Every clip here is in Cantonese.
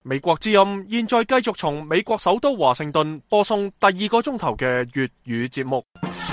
美國之音現在繼續從美國首都華盛頓播送第2個鐘頭嘅粵語節目。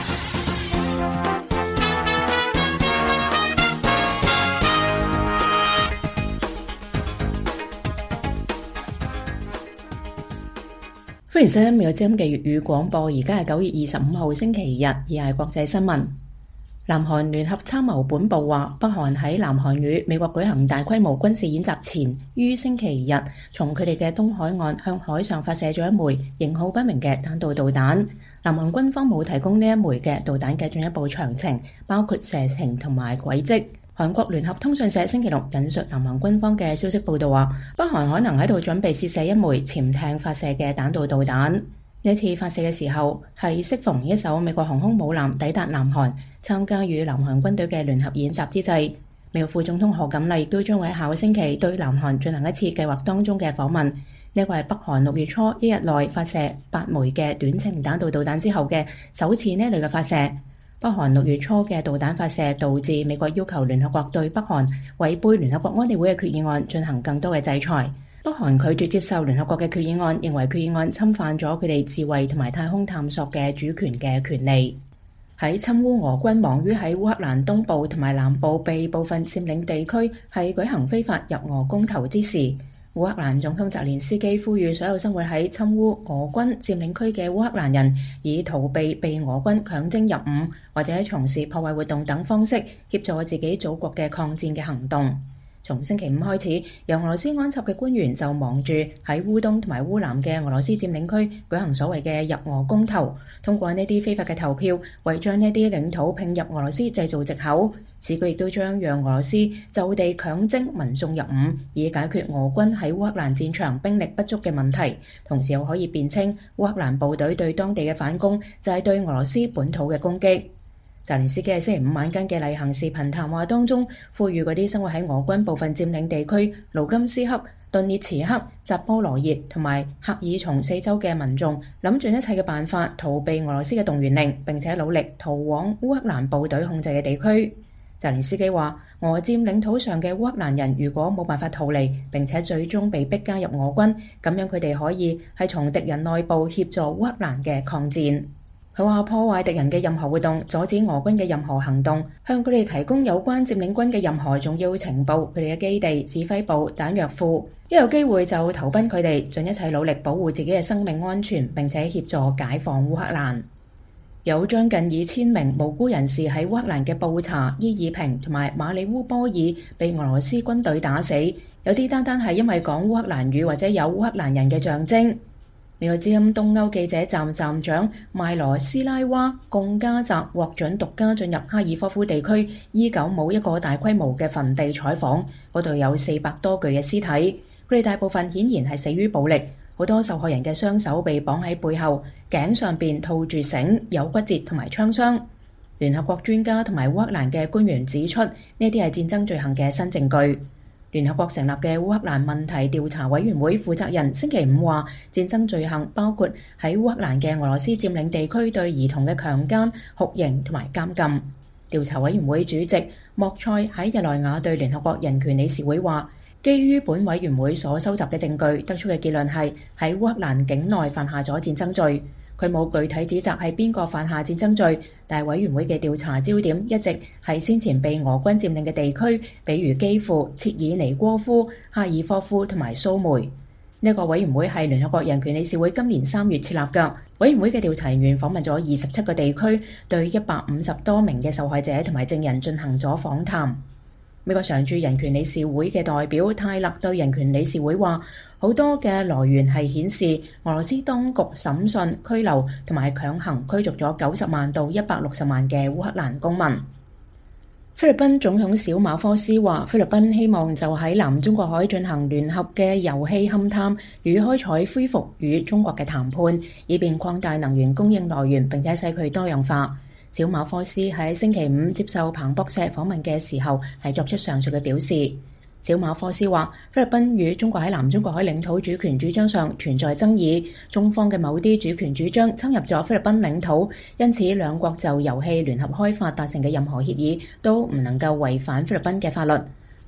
歡迎收聽美國之音嘅粵語廣播，而家係9月25號星期日，而係國際新聞。南韓聯合參謀本部話，北韓喺南韓與美國舉行大規模軍事演習前，於星期日從佢哋嘅東海岸向海上發射咗一枚型號不明嘅彈道導彈。南韓軍方冇提供呢一枚嘅導彈嘅進一步詳情，包括射程同埋軌跡。韓國聯合通訊社星期六引述南韓軍方嘅消息報道話，北韓可能喺度準備試射一枚潛艇發射嘅彈道導彈。呢次發射嘅時候係適逢一艘美國航空母艦抵達南韓，參加與南韓軍隊嘅聯合演習之際。美國副總統賀錦麗亦都將會喺下個星期對南韓進行一次計劃當中嘅訪問。呢個係北韓6月初一日內發射8枚嘅短程彈道導彈之後嘅首次呢類嘅發射。北韓6月初嘅導彈發射導致美國要求聯合國對北韓違背聯合國安理會嘅決議案進行更多嘅制裁。北韓拒絕接受聯合國嘅決議案，認為決議案侵犯咗佢哋自衛同埋太空探索嘅主權嘅權利。喺親烏俄軍忙於喺烏克蘭東部同埋南部被部分佔領地區係舉行非法入俄公投之時，烏克蘭總統澤連斯基呼籲所有生活喺親烏俄軍佔領區嘅烏克蘭人，以逃避被俄軍強徵入伍或者從事破壞活動等方式協助自己祖國嘅抗戰嘅行動。從星期5開始，由俄羅斯安插嘅官員就忙住喺烏東同埋烏南嘅俄羅斯佔領區舉行所謂嘅入俄公投，通過呢啲非法嘅投票，為將呢啲領土併入俄羅斯製造藉口。此舉亦都將讓俄羅斯就地強徵民眾入伍，以解決俄軍喺烏克蘭戰場兵力不足嘅問題。同時又可以辯稱烏克蘭部隊對當地嘅反攻就係對俄羅斯本土嘅攻擊。澤連斯基喺星期5晚間嘅例行視頻談話當中，呼籲嗰啲生活喺俄軍部分佔領地區盧甘斯克、頓涅茨克、扎波羅熱同埋赫爾松四州嘅民眾，諗盡一切嘅辦法逃避俄羅斯嘅動員令，並且努力逃往烏克蘭部隊控制嘅地區。澤連斯基話，俄佔領土上嘅烏克蘭人如果冇辦法逃離，並且最終被逼加入俄軍，咁樣佢哋可以係從敵人內部協助烏克蘭嘅抗戰。佢話破壞敵人嘅任何活動，阻止俄軍嘅任何行動，向佢哋提供有關佔領軍嘅任何重要情報，佢哋嘅基地、指揮部、彈藥庫，一有機會就投奔佢哋，盡一切努力保護自己嘅生命安全，並且協助解放烏克蘭。有將近2000名無辜人士喺烏克蘭嘅布查、伊爾平同埋馬里烏波爾被俄羅斯軍隊打死，有啲單單係因為講烏克蘭語或者有烏克蘭人嘅象徵。美國之音東歐記者站站長邁羅斯拉娃貢加澤獲准獨家進入哈爾科夫地區伊久姆一個大規模嘅墳地採訪，嗰度有400多具嘅屍體，佢哋大部分顯然係死於暴力，好多受害人嘅雙手被綁喺背後，頸上邊套住繩，有骨折同埋槍傷。聯合國專家同埋烏克蘭嘅官員指出，呢啲係戰爭罪行嘅新證據。聯合國成立嘅烏克蘭問題調查委員會負責人星期5話，戰爭罪行包括喺烏克蘭嘅俄羅斯佔領地區對兒童嘅強姦、酷刑同埋監禁。調查委員會主席莫塞喺日內瓦對聯合國人權理事會話，基於本委員會所收集嘅證據，得出嘅結論係喺烏克蘭境內犯下咗戰爭罪。佢冇具體指責係邊個犯下戰爭罪，但係委員會嘅調查焦點一直係先前被俄軍佔領嘅地區，比如基輔、切爾尼戈夫、哈爾科夫同埋蘇梅。呢個委員會係聯合國人權理事會今年3月設立嘅。委員會嘅調查人員訪問咗27個地區，對150多名嘅受害者同埋證人進行咗訪談。美國常駐人權理事會嘅代表泰勒對人權理事會話，好多嘅來源係顯示俄羅斯當局審訊、拘留同埋強行驅逐咗90萬到160萬嘅烏克蘭公民。菲律賓總統小馬科斯話，菲律賓希望就喺南中國海進行聯合嘅油氣勘探與開採恢復與中國嘅談判，以便擴大能源供應來源並且使佢多樣化。小馬科斯喺星期5接受彭博社訪問嘅時候係作出上述嘅表示。小馬科斯話，菲律賓與中國喺南中國海領土主權主張上存在爭議，中方嘅某啲主權主張侵入咗菲律賓領土，因此兩國就油氣聯合開發達成嘅任何協議都唔能夠違反菲律賓嘅法律。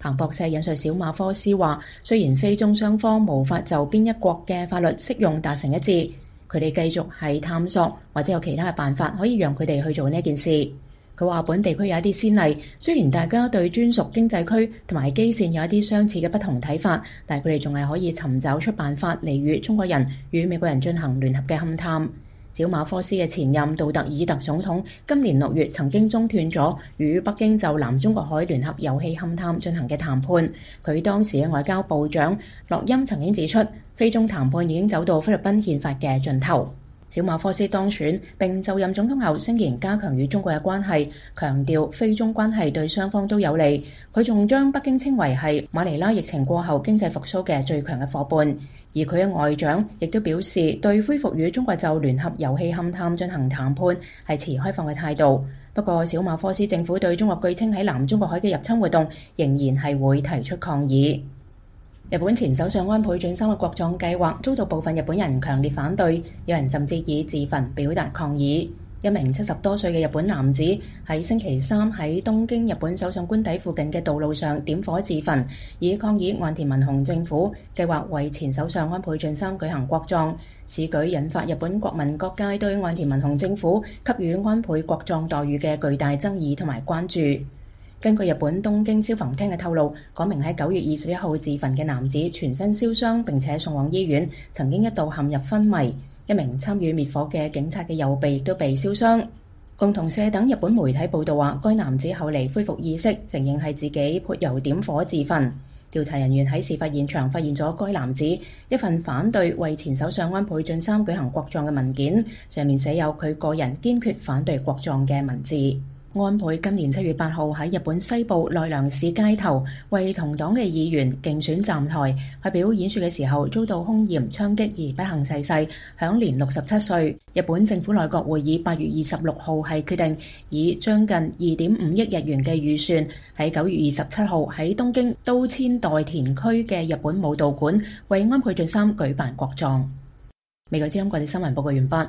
彭博社引述小馬科斯話，雖然非中雙方無法就邊一國嘅法律適用達成一致，佢哋繼續係探索或者有其他嘅辦法可以讓佢哋去做呢件事。佢話本地區有一啲先例，雖然大家對專屬經濟區同埋基線有一啲相似嘅不同睇法，但係佢哋仲係可以尋找出辦法嚟與中國人與美國人進行聯合嘅勘探。小馬科斯嘅前任杜特爾特總統今年6月曾經中斷咗與北京就南中國海聯合油氣勘探進行嘅談判。佢當時嘅外交部長洛欽曾經指出，菲中談判已經走到菲律賓憲法嘅盡頭。小馬科斯當選並就任總統後，聲言加強與中國嘅關係，強調菲中關係對雙方都有利。佢仲將北京稱為係馬尼拉疫情過後經濟復甦嘅最強嘅夥伴。而佢嘅外長亦都表示，對恢復與中國就聯合油氣勘探進行談判係持開放嘅態度。不過，小馬科斯政府對中國據稱喺南中國海嘅入侵活動，仍然係會提出抗議。日本前首相安倍晉三嘅國葬計劃遭到部分日本人強烈反對，有人甚至以自焚表達抗議。一名70多歲嘅日本男子喺星期三喺東京日本首相官邸附近嘅道路上點火自焚，以抗議岸田文雄政府計劃為前首相安倍晉三舉行國葬。此舉引發日本國民各界對岸田文雄政府給予安倍國葬待遇嘅巨大爭議同埋關注。根據日本東京消防廳嘅透露，嗰名喺9月21號自焚嘅男子全身燒傷並且送往醫院，曾經一度陷入昏迷。一名參與滅火嘅警察嘅右臂都被燒傷。共同社等日本媒體報道話，該男子後嚟恢復意識，承認係自己潑油點火自焚。調查人員喺事發現場發現咗該男子一份反對為前首相安倍晉三舉行國葬嘅文件，上面寫有佢個人堅決反對國葬嘅文字。安倍今年7月8號喺日本西部奈良市街頭為同黨嘅議員競選站台，發表演說嘅時候遭到兇嫌槍擊而不幸逝世，享年67歲。日本政府內閣會議8月26號係決定以將近2.5億日元嘅預算，喺9月27號喺東京都千代田區嘅日本武道館為安倍晉三舉辦國葬。美國之音國際新聞報告完畢。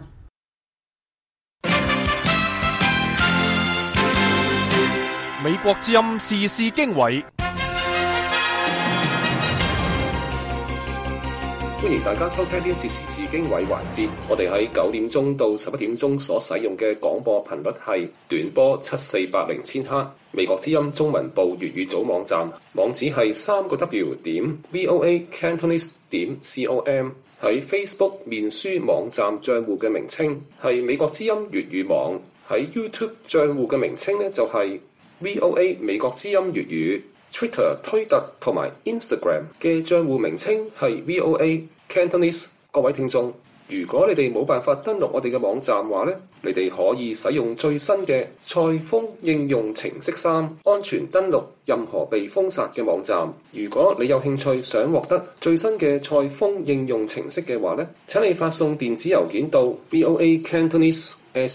美國之音時事經緯， 歡迎大家收聽呢一節時事經緯環節。我哋喺9點鐘到11點鐘所使用嘅廣播頻率係短波7480千赫。美國之音中文部粵語組網站網址係3個W.voacantonese.com。喺 Facebook 面書網站賬戶嘅名稱係美國之音粵語網。喺 YouTube 賬戶嘅名稱呢就係VOA 美國之音粵語。 Twitter 推特同埋 Instagram 嘅賬戶名稱係 VOA Cantonese。 各位聽眾，如果你哋冇辦法登錄我哋嘅網站話呢，你哋可以使用最新嘅賽風應用程式3安全登錄任何被封殺嘅網站。如果你有興趣想獲得最新嘅賽風應用程式嘅話呢，請你發送電子郵件到 VOA Cantonese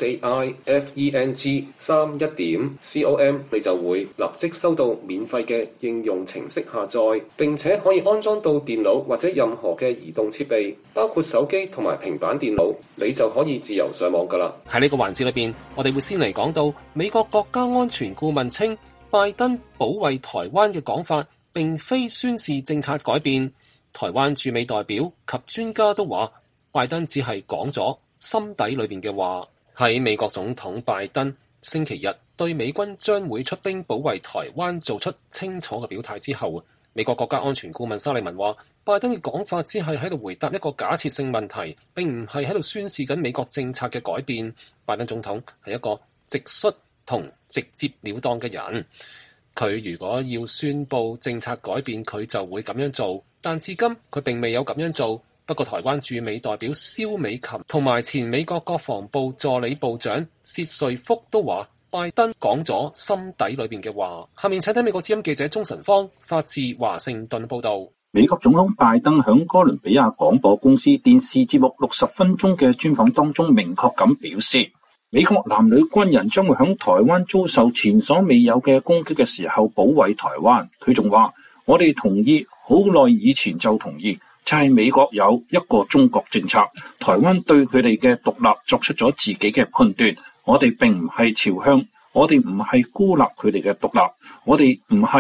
SAIFENG31.com， 你就會立即收到免費嘅應用程式下載，並且可以安裝到電腦或者任何嘅移動設備，包括手機同埋平板電腦，你就可以自由上網㗎喇。 喺呢個環節裏邊，我哋會先嚟講到美國國家安全顧問稱，拜登保衛台灣嘅講法並非宣示政策改變。台灣駐美代表及專家都話，拜登只係講咗心底裏邊嘅話。喺美國總統拜登星期日對美軍將會出兵保衛台灣做出清楚嘅表態之後，美國國家安全顧問沙利文話，拜登嘅講法只係喺度回答一個假設性問題，並唔係喺度宣示緊美國政策嘅改變。拜登總統係一個直率同直接了當嘅人，佢如果要宣佈政策改變，佢就會咁樣做，但至今佢並未有咁樣做。不過，台灣駐美代表蕭美琴同埋前美國國防部助理部長薛瑞福都話，拜登講咗心底裏邊嘅話。下面請睇美國之音記者鍾晨芳發自華盛頓報道。 美國總統拜登響哥倫比亞廣播公司電視節目60分鐘嘅專訪當中，明確咁表示，美國男女軍人將會響台灣遭受前所未有嘅攻擊嘅時候保衛台灣。佢仲話，我哋同意，好耐以前就同意。就係美國有一個中國政策，台灣對佢哋嘅獨立作出咗自己嘅判斷，我哋並唔係朝向，我哋唔係孤立佢哋嘅獨立，我哋唔係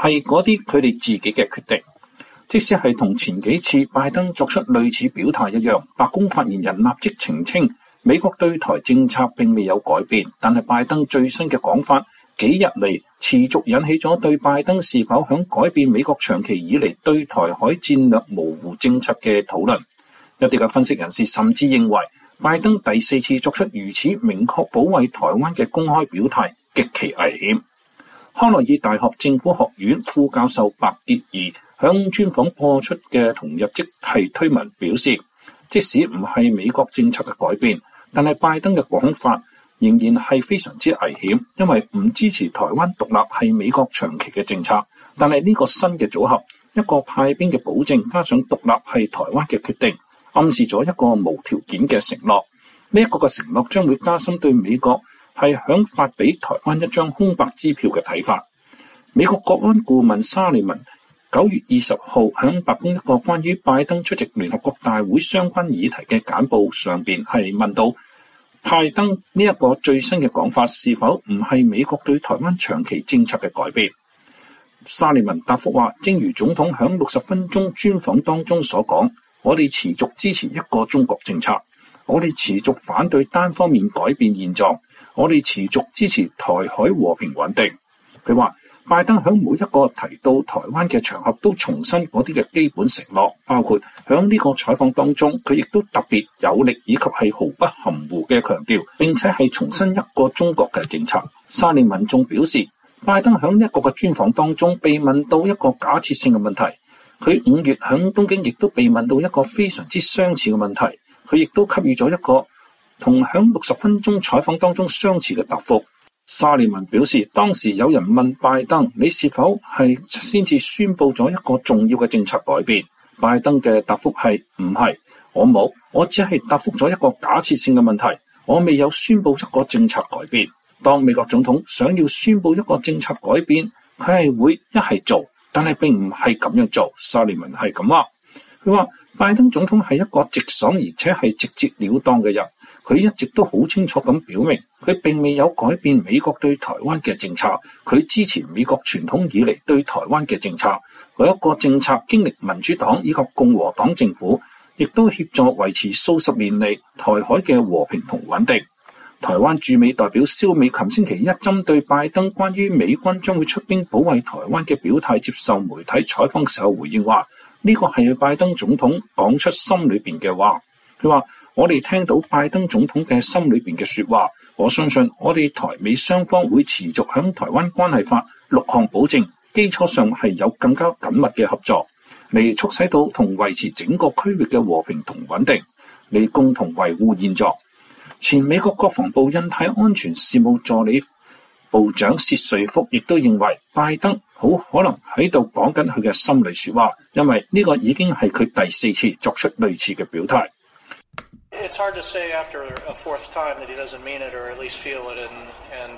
係嗰啲佢哋自己嘅決定。即使係同前幾次拜登作出類似表態一樣，白宮發言人立即澄清美國對台政策並未有改變，但係拜登最新嘅講法幾日嚟持續引起咗對拜登是否響改變美國長期以嚟對台海戰略模糊政策嘅討論。一啲嘅分析人士甚至認為，拜登第4次作出如此明確保衛台灣嘅公開表態極其危險。康奈爾大學政府學院副教授白潔儀響專訪播出嘅同日即係推文表示，即使唔係美國政策嘅改變，但係拜登嘅講法仍然係非常之危險，因為唔支持台灣獨立係美國長期嘅政策，但係呢個新嘅組合，一個派兵嘅保證加上獨立係台灣嘅決定，暗示咗一個無條件嘅承諾。呢一個嘅承諾將會加深對美國係響發俾台灣一張空白支票嘅睇法。美國國安顧問沙利文9月20號喺白宮一個關於拜登出席聯合國大會相關議題嘅簡報上邊係問到，拜登呢一個最新嘅講法是否唔係美國對台灣長期政策嘅改變？沙利文答覆話，正如總統喺60分鐘專訪當中所講，我哋持續支持一個中國政策，我哋持續反對單方面改變現狀，我哋持續支持台海和平穩定。佢話拜登喺每一個提到台灣嘅場合都重申嗰啲嘅基本承諾，包括喺呢個採訪當中，佢亦都特別有力以及係毫不含糊嘅強調，並且係重申一個中國嘅政策。沙利文仲表示，拜登喺呢一個嘅專訪當中被問到一個假設性嘅問題，佢5月喺東京亦都被問到一個非常之相似嘅問題，佢亦都給予咗一個同喺60分鐘採訪當中相似嘅答覆。沙利文表示，當時有人問拜登，你是否係先至宣佈咗一個重要嘅政策改變？拜登嘅答覆係唔係，我冇，我只係答覆咗一個假設性嘅問題，我未有宣佈一個政策改變。當美國總統想要宣佈一個政策改變，佢係會一係做，但係並唔係咁樣做。沙利文係咁話，佢話拜登總統係一個直爽而且係直截了當嘅人。佢一直都好清楚咁表明，佢並未有改變美國對台灣嘅政策，佢支持美國傳統以嚟對台灣嘅政策。嗰一個政策經歷民主黨以及共和黨政府，亦都協助維持數十年嚟台海嘅和平同穩定。台灣駐美代表蕭美琴星期一針對拜登關於美軍將會出兵保衛台灣嘅表態接受媒體採訪時候回應話，呢個係拜登總統講出心裏邊嘅話。佢話，我哋聽到拜登總統嘅心裏邊嘅說話，我相信我哋台美雙方會持續響台灣關係法6項保證基礎上係有更加緊密嘅合作，嚟促使到同維持整個區域嘅和平同穩定，嚟共同維護現狀。前美國國防部印太安全事務助理部長薛瑞福亦都認為，拜登好可能喺度講緊佢嘅心裏說話，因為呢個已經係佢第4次作出類似嘅表態。 It's hard to say after a fourth time that he doesn't mean it, or at least feel it, and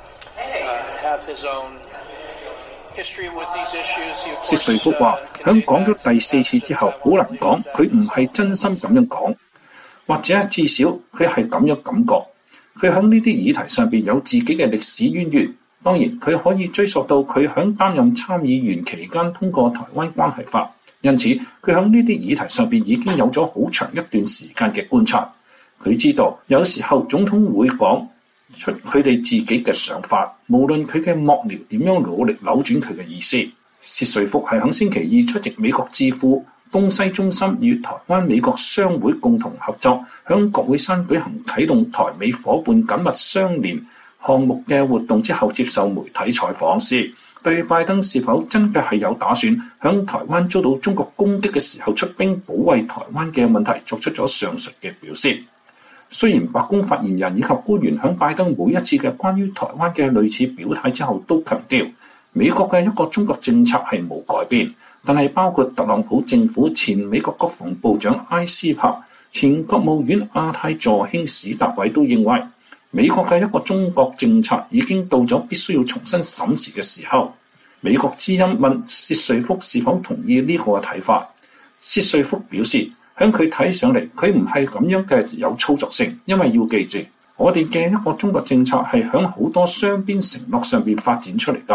have his own history with these issues. 薛瑞福話：響講咗第4次之後，好難講佢唔係真心咁樣講，或者至少佢係咁樣感覺。佢響呢啲議題上邊有自己嘅歷史淵源。當然，佢可以追溯到佢響擔任參議員期間通過台灣關係法。因此，佢喺呢啲議題上邊已經有咗好長一段時間嘅觀察。佢知道有時候總統會講出佢哋自己嘅想法，無論佢嘅幕僚點樣努力扭轉佢嘅意思。薛瑞福係喺星期二出席美國智庫東西中心與台灣美國商會共同合作，響國會山舉行啟動台美夥伴緊密相連項目嘅活動之後，接受媒體採訪時，對拜登是否真嘅係有打算響台灣遭到中國攻擊嘅時候出兵保衛台灣嘅問題作出咗上述嘅表示。雖然白宮發言人以及官員響拜登每一次嘅關於台灣嘅類似表態之後都強調，美國嘅一個中國政策係冇改變，但係包括特朗普政府前美國國防部長埃斯珀、前國務院亞太助卿史達偉都認為，美國嘅一個中國政策已經到咗必須要重新審視嘅時候。美國之音問薛瑞福是否同意呢個嘅睇法，薛瑞福表示，響佢睇上嚟，佢唔係咁樣嘅有操作性，因為要記住，我哋嘅一個中國政策係響好多雙邊承諾上邊發展出嚟㗎。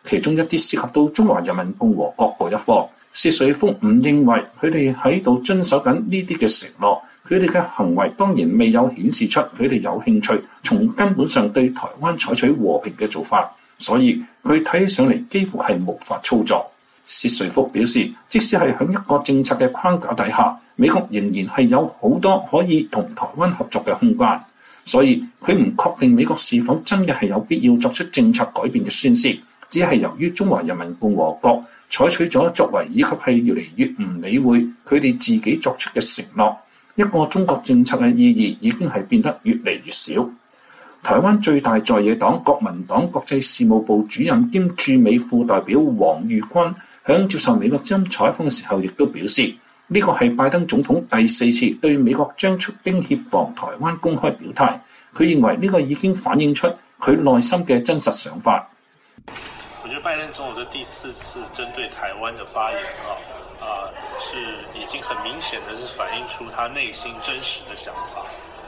其中一啲涉及到中華人民共和國嗰一方。薛瑞福唔認為佢哋喺度遵守緊呢啲嘅承諾，佢哋嘅行為當然未有顯示出佢哋有興趣從根本上對台灣採取和平嘅做法，所以佢睇起上嚟幾乎係無法操作。薛瑞福表示，即使係喺一個政策嘅框架底下，美國仍然係有好多可以同台灣合作嘅空間，所以佢唔確定美國是否真嘅係有必要作出政策改變嘅宣示，只係由於中華人民共和國採取咗作為以及係越嚟越唔理會佢哋自己作出嘅承諾，一個中國政策嘅意義已經係變得越嚟越少。台灣最大在野黨國民黨國際事務部主任兼駐美副代表王玉軍響接受美國之音採訪嘅時候，亦都表示呢個係拜登總統第4次對美國將出兵協防台灣公開表態。佢認為呢個已經反映出佢內心嘅真實想法。 我覺得拜登總統的第4次針對台灣的發言是已經很明顯的是反映出他內心真實的想法。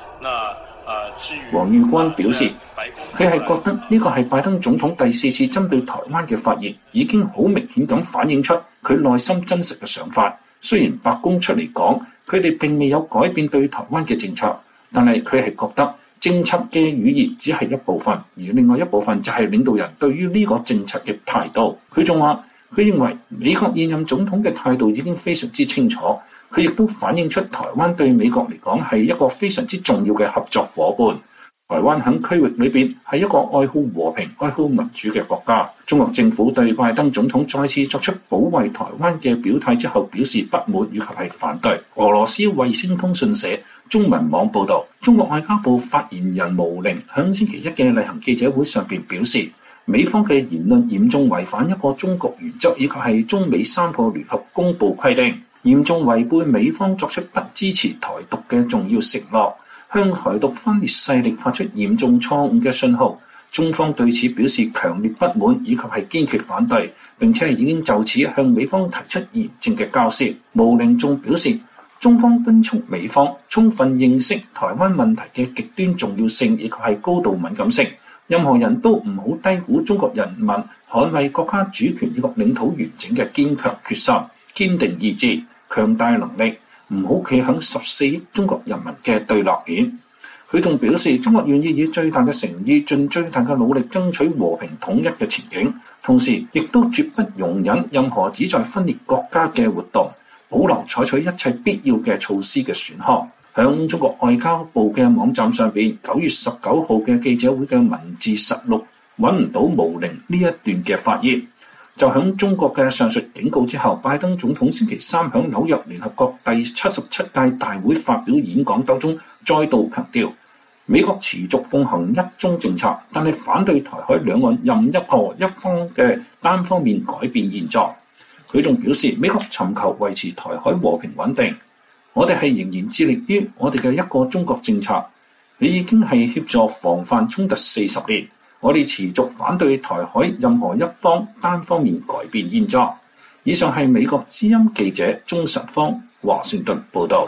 王玉軍表示，佢係覺得呢個係拜登總統第4次針對台灣嘅發言，已經好明顯咁反映出佢內心真實嘅想法。雖然白宮出嚟講，佢哋並未有改變對台灣嘅政策，但係佢係覺得政策嘅語言只係一部分，而另外一部分就係領導人對於呢個政策嘅態度。佢仲話，佢認為美國現任總統嘅態度已經非常之清楚。佢亦都反映出台灣對美國嚟講係一個非常之重要嘅合作夥伴。台灣喺區域裏邊係一個愛好和平、愛好民主嘅國家。中國政府對拜登總統再次作出保衛台灣嘅表態之後表示不滿以及係反對。俄羅斯衛星通訊社中文網報導，中國外交部發言人毛寧喺星期一嘅例行記者會上邊表示，美方嘅言論嚴重違反一個中國原則以及係中美3個聯合公報規定，嚴重違背美方作出不支持台獨嘅重要承諾，向台獨分裂勢力發出嚴重錯誤嘅信號。中方對此表示強烈不滿以及係堅決反對，並且已經就此向美方提出嚴正嘅交涉。毛寧仲表示，中方敦促美方充分認識台灣問題嘅極端重要性以及係高度敏感性，任何人都唔好低估中國人民捍衛國家主權以及領土完整嘅堅強決心、堅定意志、強大能力，唔好企喺14億中國人民嘅對立面。佢仲表示，中國願意以最大嘅誠意、盡最大嘅努力爭取和平統一嘅前景，同時亦都絕不容忍任何旨在分裂國家嘅活動，保留採取一切必要嘅措施嘅選項。響中國外交部嘅網站上邊，9月19號嘅記者會嘅文字實錄揾唔到毛寧呢一段嘅發言。就響中國嘅上述警告之後，拜登總統星期3響紐約聯合國第77屆大會發表演講當中，再度強調美國持續奉行一中政策，但係反對台海兩岸任何一方嘅單方面改變現狀。佢仲表示，美國尋求維持台海和平穩定，我哋係仍然致力於我哋嘅一個中國政策，你已經係協助防範衝突40年。我哋持續反對台海任何一方單方面改變現狀。以上係美國之音記者鍾實芳華盛頓報導。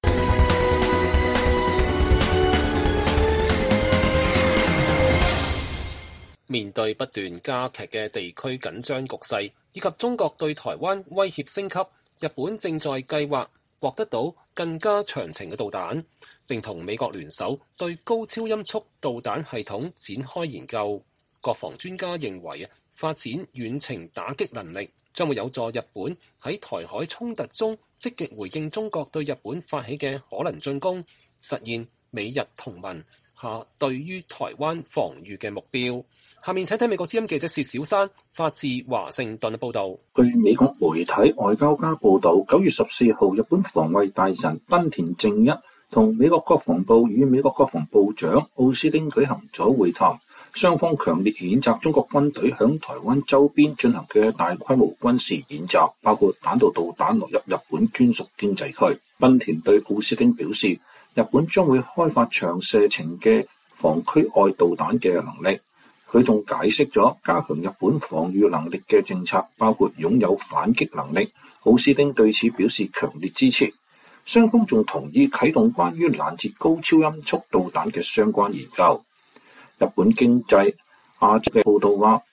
面對不斷加劇嘅地區緊張局勢，以及中國對台灣威脅升級，日本正在計劃獲得到更加長程嘅導彈，並同美國聯手對高超音速導彈系統展開研究。國防專家認為發展遠程打擊能力將會有助日本喺台海衝突中積極回應中國對日本發起嘅可能進攻，實現美日同盟下對於台灣防禦嘅目標。下面請睇美國之音記者薛小山發自華盛頓嘅報導。 據美國媒體外交家報導，9月14號，日本防衛大臣濱田正一同美國國防部與美國國防部長奧斯汀舉行咗會談，雙方強烈譴責中國軍隊響台灣周邊進行嘅大規模軍事演習，包括彈道導彈落入日本專屬經濟區。濱田對奧斯汀表示，日本將會開發長射程嘅防區外導彈嘅能力。佢仲解釋咗加強日本防禦能力嘅政策，包括擁有反擊能力。奧斯汀對此表示強烈支持。雙方仲同意啟動關於攔截高超音速導彈嘅相關研究。日本經濟亞洲嘅報導話，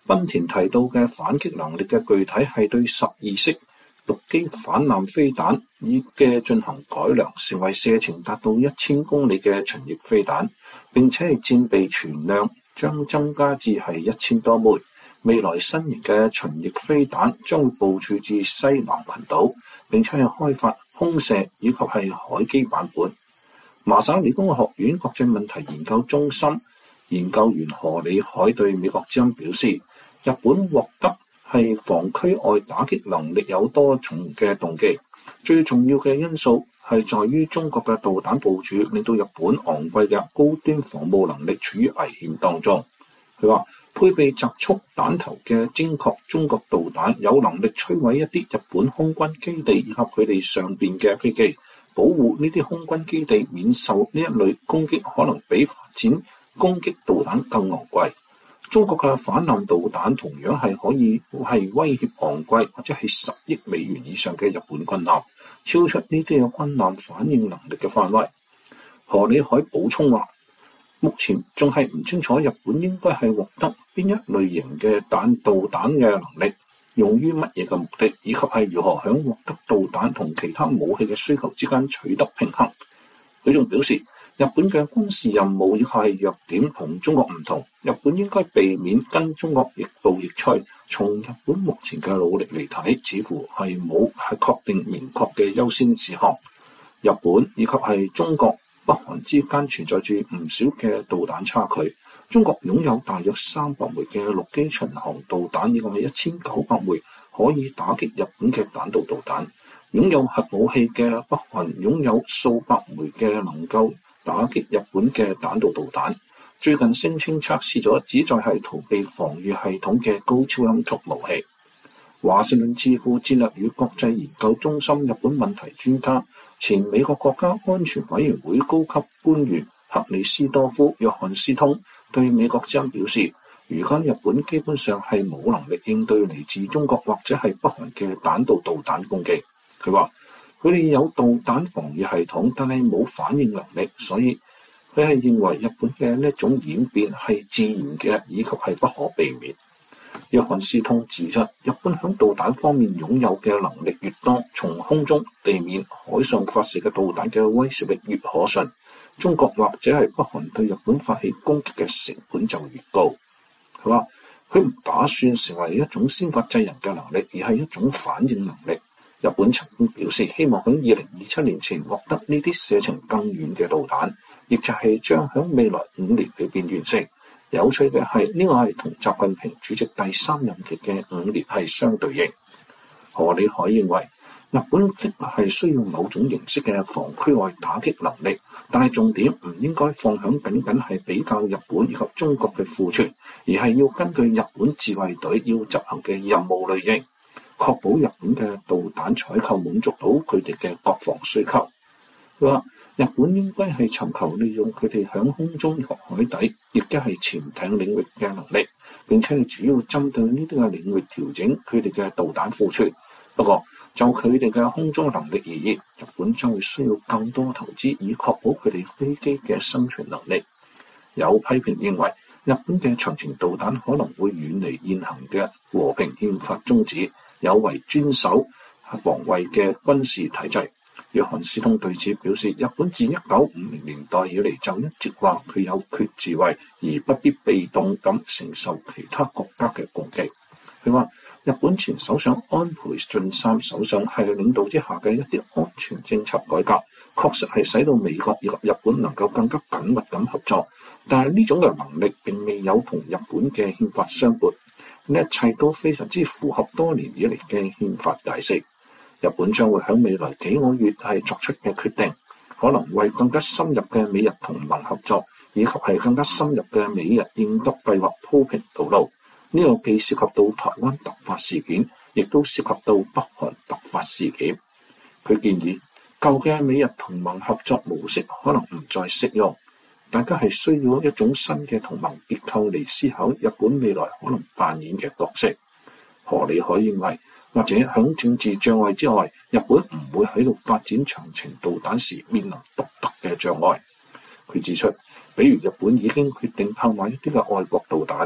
濱田提到嘅反擊能力嘅具體係對12式陸基反艦飛彈嘅進行改良，成為射程達到1000公里嘅巡弋飛彈，並且係戰備存量將增加至係1000多枚。未來新型嘅巡弋飛彈將會部署至西南群島，並且係開發空射以及係海基版本。麻省理工學院國際問題研究中心研究員何里海對美國之音表示，日本獲得係防區外打擊能力有多重嘅動機，最重要嘅因素係在於中國嘅導彈部署令到日本昂貴嘅高端防務能力處於危險當中。佢話配備集束彈頭嘅精確中國導彈有能力摧毀一啲日本空軍基地以及佢哋上邊嘅飛機，保護呢啲空軍基地免受呢一類攻擊，可能比發展攻擊導彈更昂貴。中國嘅反艦導彈同樣係可以係威脅昂貴或者係10億美元以上嘅日本軍艦，超出呢啲嘅軍艦反應能力嘅範圍。何里海補充話，目前仲係唔清楚日本應該係獲得邊一類型嘅導彈嘅能力，用於乜嘢嘅目的，以及係如何響獲得導彈同其他武器嘅需求之間取得平衡。佢仲表示，日本嘅軍事任務亦係弱點同中國唔同，日本應該避免跟中國亦步亦趨。從日本目前嘅努力嚟睇，似乎係冇係確定明確嘅優先事項。日本以及係中國、北韓之間存在住唔少嘅導彈差距。中國擁有大約300枚嘅陸基巡航導彈，以及係1900枚可以打擊日本嘅彈道導彈。擁有核武器嘅北韓擁有數百枚嘅能夠打擊日本嘅彈道導彈，最近聲稱測試咗旨在係逃避防禦系統嘅高超音速武器。華盛頓智庫戰略與國際研究中心日本問題專家、前美國國家安全委員會高級官員克里斯多夫·約翰斯通對美國之音表示，如今日本基本上係冇能力應對嚟自中國或者係北韓嘅彈道導彈攻擊。佢話佢哋有導彈防禦系統，但係冇反應能力，所以佢係認為日本嘅呢一種演變係自然嘅，以及係不可避免。約翰斯通指出，日本響導彈方面擁有嘅能力越多，從空中、地面、海上發射嘅導彈嘅威懾力越可信，中國或者係北韓對日本發起攻擊嘅成本就越高。佢話佢唔打算成為一種先發制人嘅能力，而係一種反應能力。日本曾經表示希望喺2027年前獲得呢啲射程更遠嘅導彈，亦就係將喺未來5年裏邊完成。有趣嘅係呢個係同習近平主席第3任期嘅5年係相對應。何里海認為日本的確係需要某種形式嘅防區外打擊能力，但係重點唔應該放響僅僅係比較日本以及中國嘅庫存，而係要根據日本自衛隊要執行嘅任務類型，確保日本嘅導彈採購滿足到佢哋嘅國防需求。佢話日本應該係尋求利用佢哋響空中及海底，亦即係潛艇領域嘅能力，並且係主要針對呢啲嘅領域調整佢哋嘅導彈庫存。不過就佢哋嘅空中能力而言，日本將會需要更多投資，以確保佢哋飛機嘅生存能力。有批評認為，日本嘅長程導彈可能會遠離現行嘅和平憲法宗旨，有違專守防衛嘅軍事體制。約翰斯通對此表示，日本自1950年代以嚟就一直話佢有決自衛，而不必被動咁承受其他國家嘅攻擊。佢話日本前首相安倍晉三首相係領導之下嘅一啲安全政策改革，確實係使到美國以及日本能夠更加緊密咁合作，但係呢種嘅能力並未有同日本嘅憲法相悖。呢一切都非常之符合多年以嚟嘅憲法解釋。日本將會喺未來幾個月係作出嘅決定，可能為更加深入嘅美日同盟合作，以及係更加深入嘅美日應急計劃鋪平道路。呢個既涉及到台灣突發事件，亦都涉及到北韓突發事件。佢建議舊嘅美日同盟合作模式可能唔再適用，大家係需要一種新嘅同盟結構嚟思考日本未來可能扮演嘅角色。何里海認為，或者喺政治障礙之外，日本唔會喺度發展長程導彈時面臨獨特嘅障礙。佢指出，比如日本已經決定購買一啲嘅愛國導彈，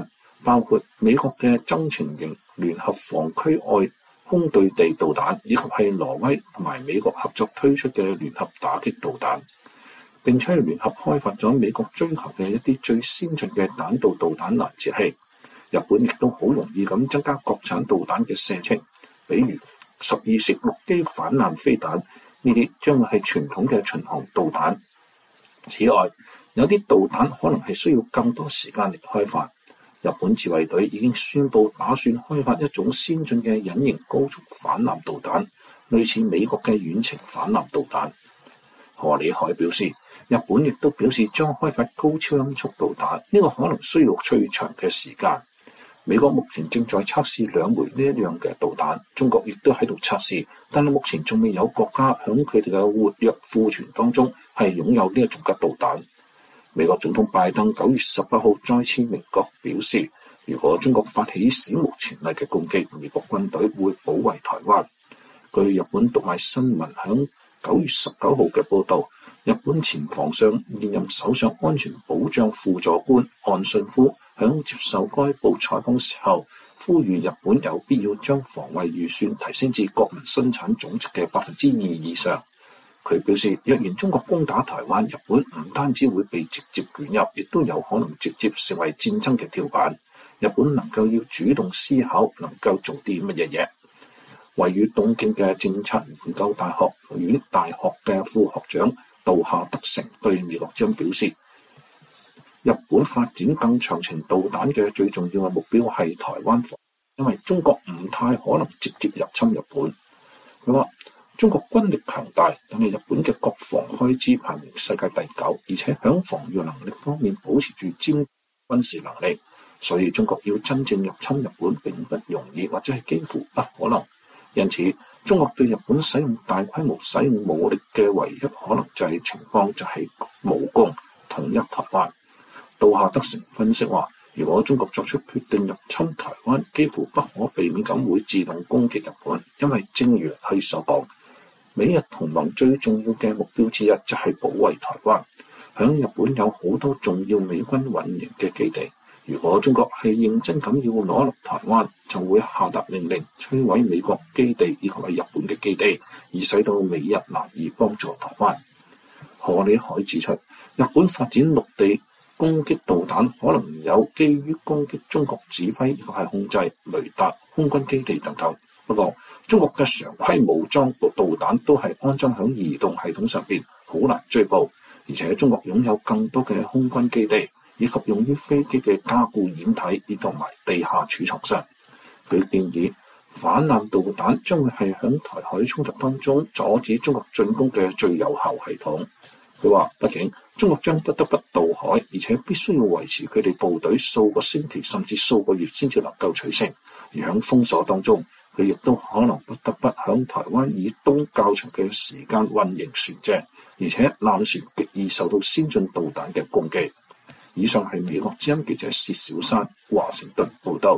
包括美國嘅增程型聯合防區外空對地導彈，以及係挪威同埋美國合作推出嘅聯合打擊導彈，並且聯合開發咗美國追求嘅一啲最先進嘅彈道導彈攔截器。日本亦都好容易咁增加國產導彈嘅射程，比如12式陸基反艦飛彈，呢啲將會係傳統嘅巡航導彈。此外，有啲導彈可能係需要更多時間嚟開發。日本自衛隊已經宣布打算開發一種先進嘅隱形高速反艦導彈，類似美國嘅遠程反艦導彈。賀里海表示，日本亦都表示將開發高超音速導彈，呢個可能需要最長嘅時間。美國目前正在測試2枚呢一樣嘅導彈，中國亦都喺度測試，但係目前仲未有國家響佢哋嘅活躍庫存當中係擁有呢一種嘅導彈。美國總統拜登9月18號再次明確表示，如果中國發起史無前例嘅攻擊，美國軍隊會保衛台灣。據日本讀賣新聞響9月19號嘅報導，日本前防相現任首相安全保障輔助官岸信夫響接受該報採訪時候，呼籲日本有必要將防衛預算提升至國民生產總值嘅2%以上。佢表示，若然中國攻打台灣，日本唔單止會被直接捲入，亦都有可能直接成為戰爭嘅跳板。日本能夠要主動思考，能夠做啲乜嘢嘢。位於東京嘅政策研究大學院大學嘅副學長杜夏德成對美國之音表示，日本發展更長程導彈嘅最重要嘅目標係台灣防，因為中國唔太可能直接入侵日本。佢話，中國軍力強大，但係日本嘅國防開支排名世界第9，而且喺防禦能力方面保持住尖軍事能力，所以中國要真正入侵日本並不容易，或者係幾乎不可能。因此，中國對日本使用大規模使用武力嘅唯一可能就係情況就係無共統一台灣。杜夏德成分析話，如果中國作出決定入侵台灣，幾乎不可避免咁會自動攻擊日本，因為正如佢所講，美日同盟最重要嘅目標之一就係保衛台灣。響日本有好多重要美軍運營嘅基地，如果中國係認真咁要攞落台灣，就會下達命令摧毀美國基地以及係日本嘅基地，而使到美日難以幫助台灣。賀里海指出，日本發展陸地攻擊導彈可能有基於攻擊中國指揮以及係控制雷達、空軍基地等等。不過，中國嘅常規武裝導彈都係安裝喺移動系統上邊，好難追捕。而且中國擁有更多嘅空軍基地，以及用於飛機嘅加固掩體以及埋地下儲藏室。佢建議反艦導彈將會係喺台海衝突當中阻止中國進攻嘅最有效系統。佢話，畢竟中國將不得不渡海，而且必須要維持佢哋部隊數個星期甚至數個月先至能夠取勝。而喺封鎖當中，佢亦都可能不得不喺台灣以東較長嘅時間運營船隻，而且艦船極易受到先進導彈嘅攻擊。以上係美國之音記者薛小山華盛頓報道。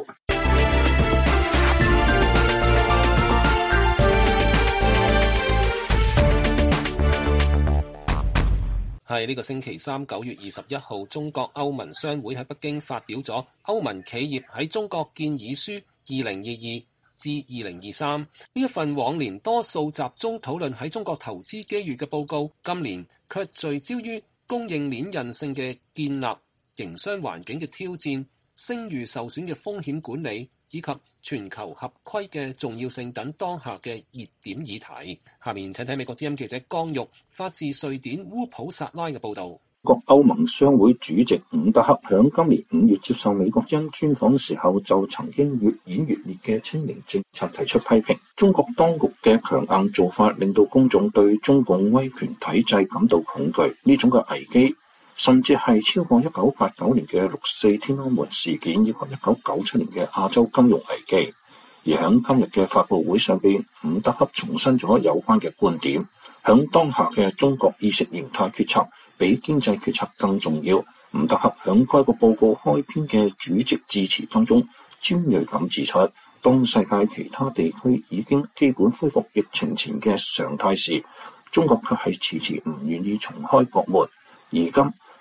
係呢個星期三9月21號，中國歐盟商會喺北京發表咗《歐盟企業喺中國建議書2022至2023》呢一份往年多數集中討論喺中國投資機遇嘅報告，今年卻聚焦於供應鏈韌性嘅建立、營商環境嘅挑戰、聲譽受損嘅風險管理以及全球合規嘅重要性等當下嘅熱點議題。下面請睇美國之音記者江玉發自瑞典烏普薩拉嘅報導。 國歐盟商會主席伍德克響今年5月接受美國之音專訪時候，就曾經越演越烈嘅清零政策提出批評。中國當局嘅強硬做法令到公眾對中共威權體制感到恐懼，呢種嘅危機甚至係超過1989年嘅6·4天安門事件以及1997年嘅亞洲金融危機。而喺今日嘅發佈會上邊，伍德克重申咗有關嘅觀點，響當下嘅中國意識形態決策比經濟決策更重要。伍德克響該個報告開篇嘅主席致辭當中，尖銳咁指出，當世界其他地區已經基本恢復疫情前嘅常態時，中國卻係遲遲唔願意重開國門。而今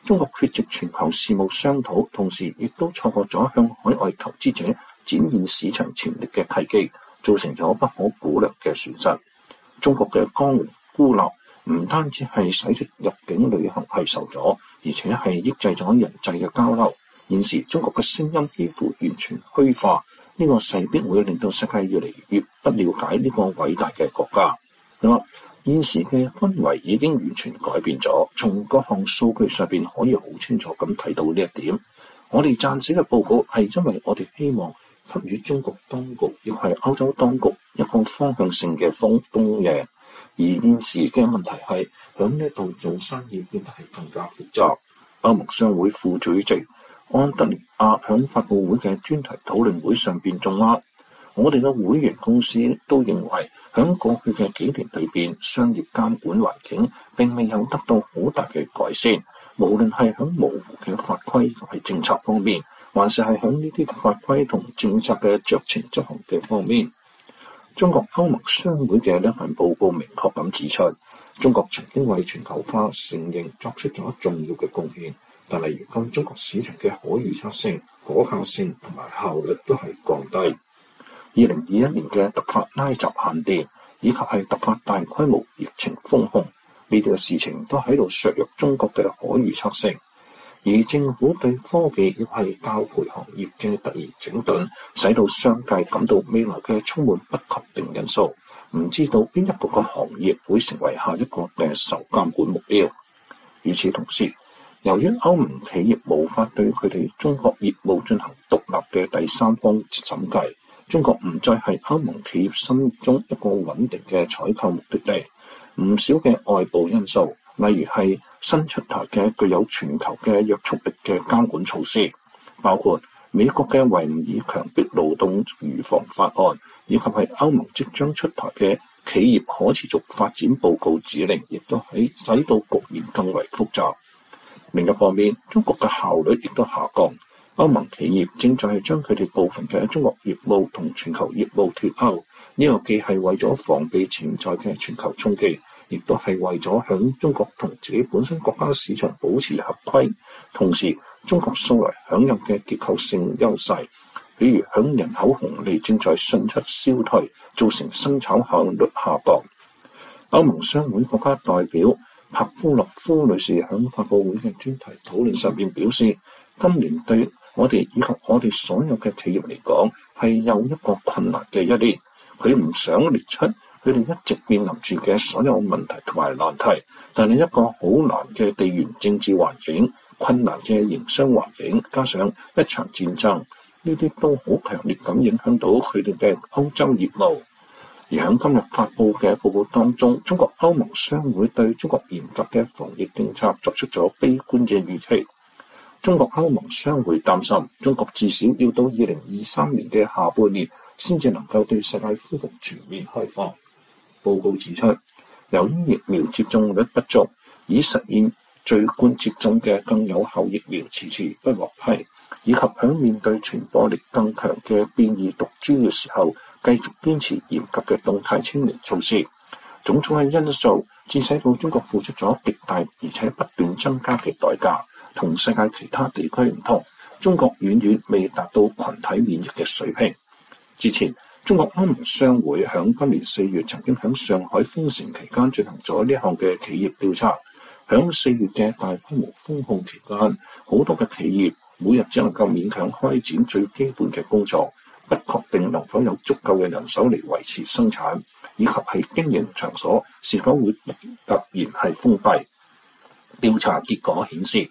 中國缺席全球事務商討，同時亦都錯過咗向海外投資者展現市場潛力嘅契機，造成咗不可估量嘅損失。中國嘅江湖孤立唔單止係使出入境旅行係受阻，而且係抑制咗人際嘅交流。現時中國嘅聲音幾乎完全虛化，呢個勢必會令到世界越嚟越不了解呢個偉大嘅國家。現時嘅氛圍已經完全改變咗，從各項數據上邊可以好清楚咁睇到呢一點。我哋撰寫嘅報告係因為我哋希望給予中國當局亦係歐洲當局一個方向性嘅風東野，而現時嘅問題係響呢度做生意變得係更加複雜。歐盟商會副主席安德烈亞響發佈會嘅專題討論會上邊仲話，我哋嘅會員公司都認為響過去嘅幾年裏邊，商業監管環境並未有得到好大嘅改善，無論係響模糊嘅法規同係政策方面，還是係響呢啲法規同政策嘅酌情執行嘅方面。中國歐盟商會嘅呢份報告明確咁指出，中國曾經為全球化承認作出咗重要嘅貢獻，但係如今中國市場嘅可預測性、可靠性同埋效率都係降低。2021年嘅突發拉閘限電，以及係突發大規模疫情封控，呢啲嘅事情都喺度削弱中國嘅可預測性。而政府對科技亦係教培行業嘅突然整頓，使到商界感到未來嘅充滿不確定因素，唔知道邊一個嘅行業會成為下一個嘅受監管目標。與此同時，由於歐盟企業無法對佢哋中國業務進行獨立嘅第三方審計，中國唔再係歐盟企業心中一個穩定嘅採購目的地。唔少嘅外部因素，例如係新出台嘅具有全球嘅約束力嘅監管措施，包括美國嘅維吾爾強迫勞動預防法案，以及係歐盟即將出台嘅企業可持續發展報告指令，亦都係使到局面更為複雜。另一方面，中國嘅效率亦都下降。歐盟企業正在將佢哋部分嘅中國業務同全球業務脫鈎，呢個既係為咗防備潛在嘅全球衝擊，亦都係為咗向中國同自己本身國家市場保持合規。同時，中國素來享有嘅結構性優勢，比如響人口紅利正在迅速消退，造成生產效率下降。歐盟商會國家代表帕夫洛夫女士響發佈會嘅專題討論上面表示，今年對我哋以及我哋所有嘅企業嚟講，係有一個困難嘅一年。佢唔想列出佢哋一直面臨住嘅所有問題同埋難題，但係一個好難嘅地緣政治環境、困難嘅營商環境，加上一場戰爭，呢啲都好強烈咁影響到佢哋嘅歐洲業務。而喺今日發佈嘅報告當中，中國歐盟商會對中國嚴格嘅防疫政策作出咗悲觀嘅預期。中國歐盟商會擔心，中國至少要到2023年嘅下半年先至能夠對世界恢復全面開放。報告指出，由於疫苗接種率不足，以實現序貫接種嘅更有效疫苗遲遲不獲批，以及喺面對傳播力更強嘅變異毒株嘅時候，繼續堅持嚴格嘅動態清零措施，種種嘅因素，致使到中國付出咗極大而且不斷增加嘅代價。同世界其他地區唔同，中國遠遠未達到群體免疫嘅水平。之前，中國歐盟商會響今年4月曾經響上海封城期間進行咗呢項嘅企業調查。響4月嘅大規模封控期間，好多嘅企業每日只能夠勉強開展最基本嘅工作，不確定能否有足夠嘅人手嚟維持生產，以及係經營場所是否會突然係封閉。調查結果顯示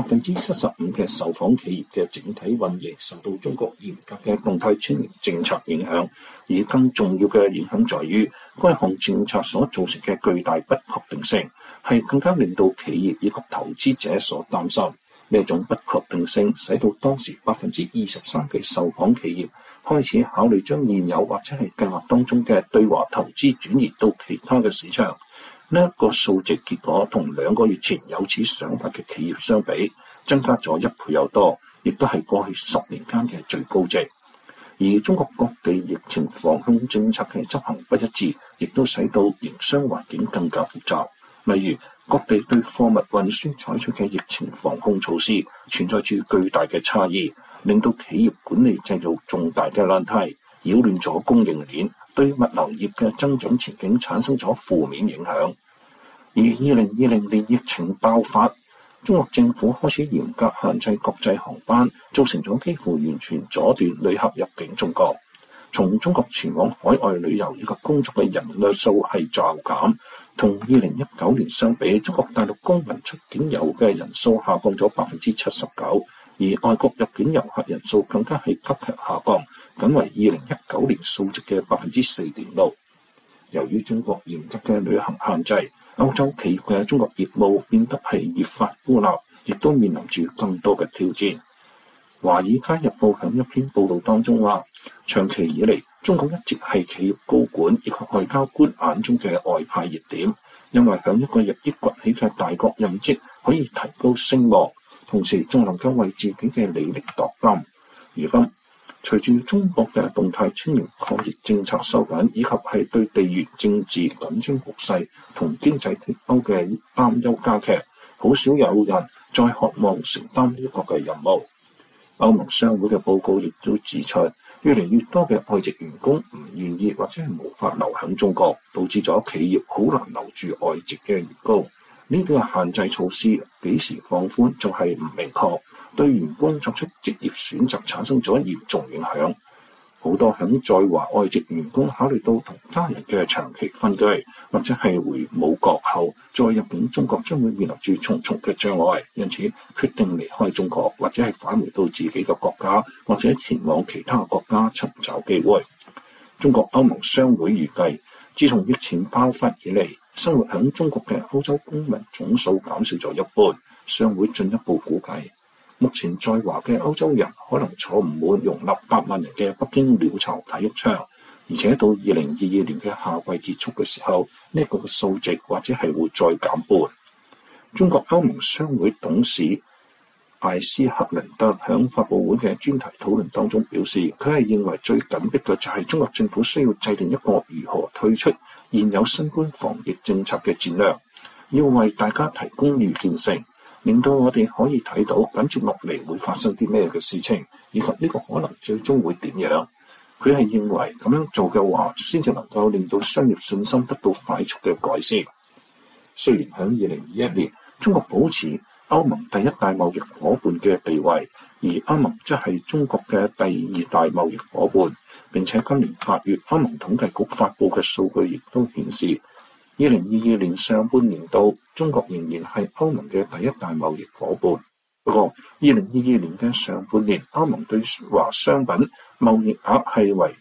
，75% 嘅受訪企業嘅整體運營受到中國嚴格嘅動態清零政策影響，而更重要嘅影響在於，該項政策所造成嘅巨大不確定性，係更加令到企業以及投資者所擔心。呢種不確定性使到當時23%嘅受訪企業開始考慮將現有或者係計劃當中嘅對華投資轉移到其他嘅市場。呢一個數值結果同2個月前有此想法嘅企業相比，增加咗1倍有多，亦都係過去10年間嘅最高值。而中國各地疫情防控政策嘅執行不一致，亦都使到營商環境更加複雜。例如， 各地對貨物運輸採取嘅疫情防控措施存在住巨大嘅差異，令到企業管理製造重大嘅難題，擾亂咗供應鏈，對物流業嘅增長前景產生咗負面影響。而2020年疫情爆發，中國政府開始嚴格限制國際航班，造成咗幾乎完全阻斷旅客入境中國。從中國前往海外旅遊以及工作嘅人略數係驟減，同2019年相比，中國大陸公民出境遊嘅人數下降咗79%，而外國入境遊客人數更加係急劇下降，僅為2019年數值嘅4.6%。由於中國嚴格嘅旅行限制，歐洲企業嘅中國業務變得係越發孤立，亦都面臨住更多嘅挑戰。華爾街日報喺一篇報導當中話，長期以嚟，中國一直係企業高管以及外交官眼中嘅外派熱點，因為喺一個日益崛起嘅大國任職可以提高聲望，同時仲能夠為自己嘅履歷度金。如今，隨住中國嘅動態清零抗疫政策收緊，以及係對地緣政治緊張局勢同經濟脫歐嘅擔憂加劇，好少有人再渴望承擔呢個嘅任務。歐盟商會嘅報告亦都指出，越嚟越多嘅外籍員工唔願意或者係無法留喺中國，導致咗企業好難留住外籍嘅員工。呢個限制措施幾時放寬仲係唔明確，對員工作出職業選擇產生咗嚴重影響。好多響在華外籍員工考慮到同家人嘅長期分居，或者係回母國後再入境中國將會面臨住重重嘅障礙，因此決定離開中國，或者係返回到自己嘅國家，或者前往其他國家尋找機會。中國歐盟商會預計，自從疫情爆發以嚟，生活響中國嘅歐洲公民總數減少咗一半。商會進一步估計，目前在華嘅歐洲人可能坐唔滿容納8萬人嘅北京鳥巢體育場，而且到2022年嘅夏季結束嘅時候，呢個數值或者係會再減半。中國歐盟商會董事艾斯克倫德響發佈會嘅專題討論當中表示，佢係認為最緊迫嘅就係中國政府需要制定一個如何退出現有新冠防疫政策嘅戰略，要為大家提供預見性，令到我哋可以睇到緊接落嚟會發生啲咩嘅事情，以及呢個可能最終會點樣。佢係認為咁樣做嘅話，先至能夠令到商業信心得到快速嘅改善。雖然喺2021年，中國保持歐盟第一大貿易夥伴嘅地位，而歐盟則係中國嘅第二大貿易夥伴。並且今年8月，歐盟統計局發佈嘅數據亦都顯示，2022年上半年度，中國仍然係歐盟嘅第一大貿易夥伴。不過，2022年嘅上半年，歐盟對華商品貿易額係為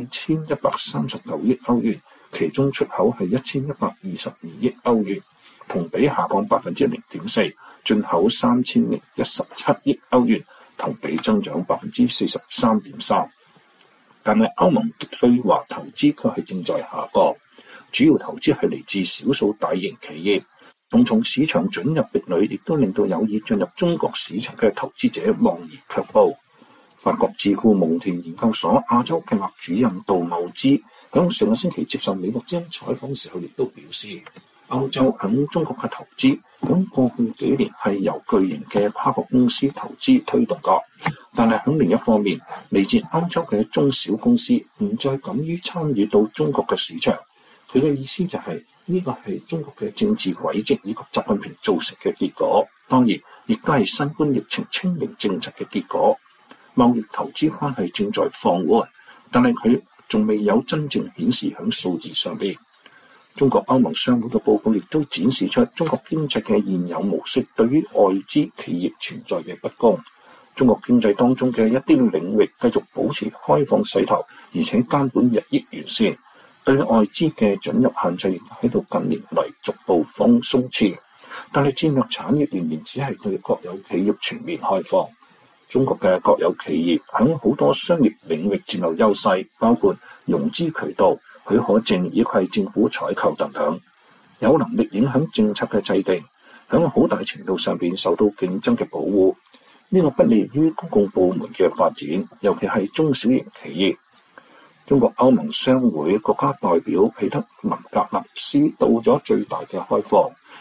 4139億歐元，其中出口係1122億歐元，同比下降0.4%；進口3017億歐元，同比增長43.3%。但係歐盟對華投資卻係正在下降，主要投資係嚟自少數大型企業。重重市場准入壁壘亦都令到有意進入中國市場嘅投資者望而卻步。法國智庫蒙田研究所亞洲計劃主任杜茂之響上個星期接受美國之音採訪時候，亦都表示，歐洲響中國嘅投資響過去幾年係由巨型嘅跨國公司投資推動㗎。但係喺另一方面，嚟自歐洲嘅中小公司唔再敢於參與到中國嘅市場。佢嘅意思就係呢個係中國嘅政治軌跡以及習近平造成嘅結果，當然亦都係新冠疫情清零政策嘅結果。貿易投資關係正在放緩，但係佢仲未有真正顯示喺數字上邊。中國歐盟商會嘅報告亦都展示出中國經濟嘅現有模式對於外資企業存在嘅不公。中國經濟當中嘅一啲領域繼續保持開放勢頭，而且監管日益完善，對外資嘅准入限制亦喺度近年嚟逐步鬆弛。但係戰略產業仍然只係對國有企業全面開放。中國嘅國有企業喺好多商業領域佔有優勢，包括融資渠道、許可證以及政府採購等等，有能力影響政策嘅制定，喺好大程度上邊受到競爭嘅保護。呢個不利於公共部門嘅發展，尤其係中小型企業。中國歐盟商會國家代表彼得文格納斯到咗最大嘅開放，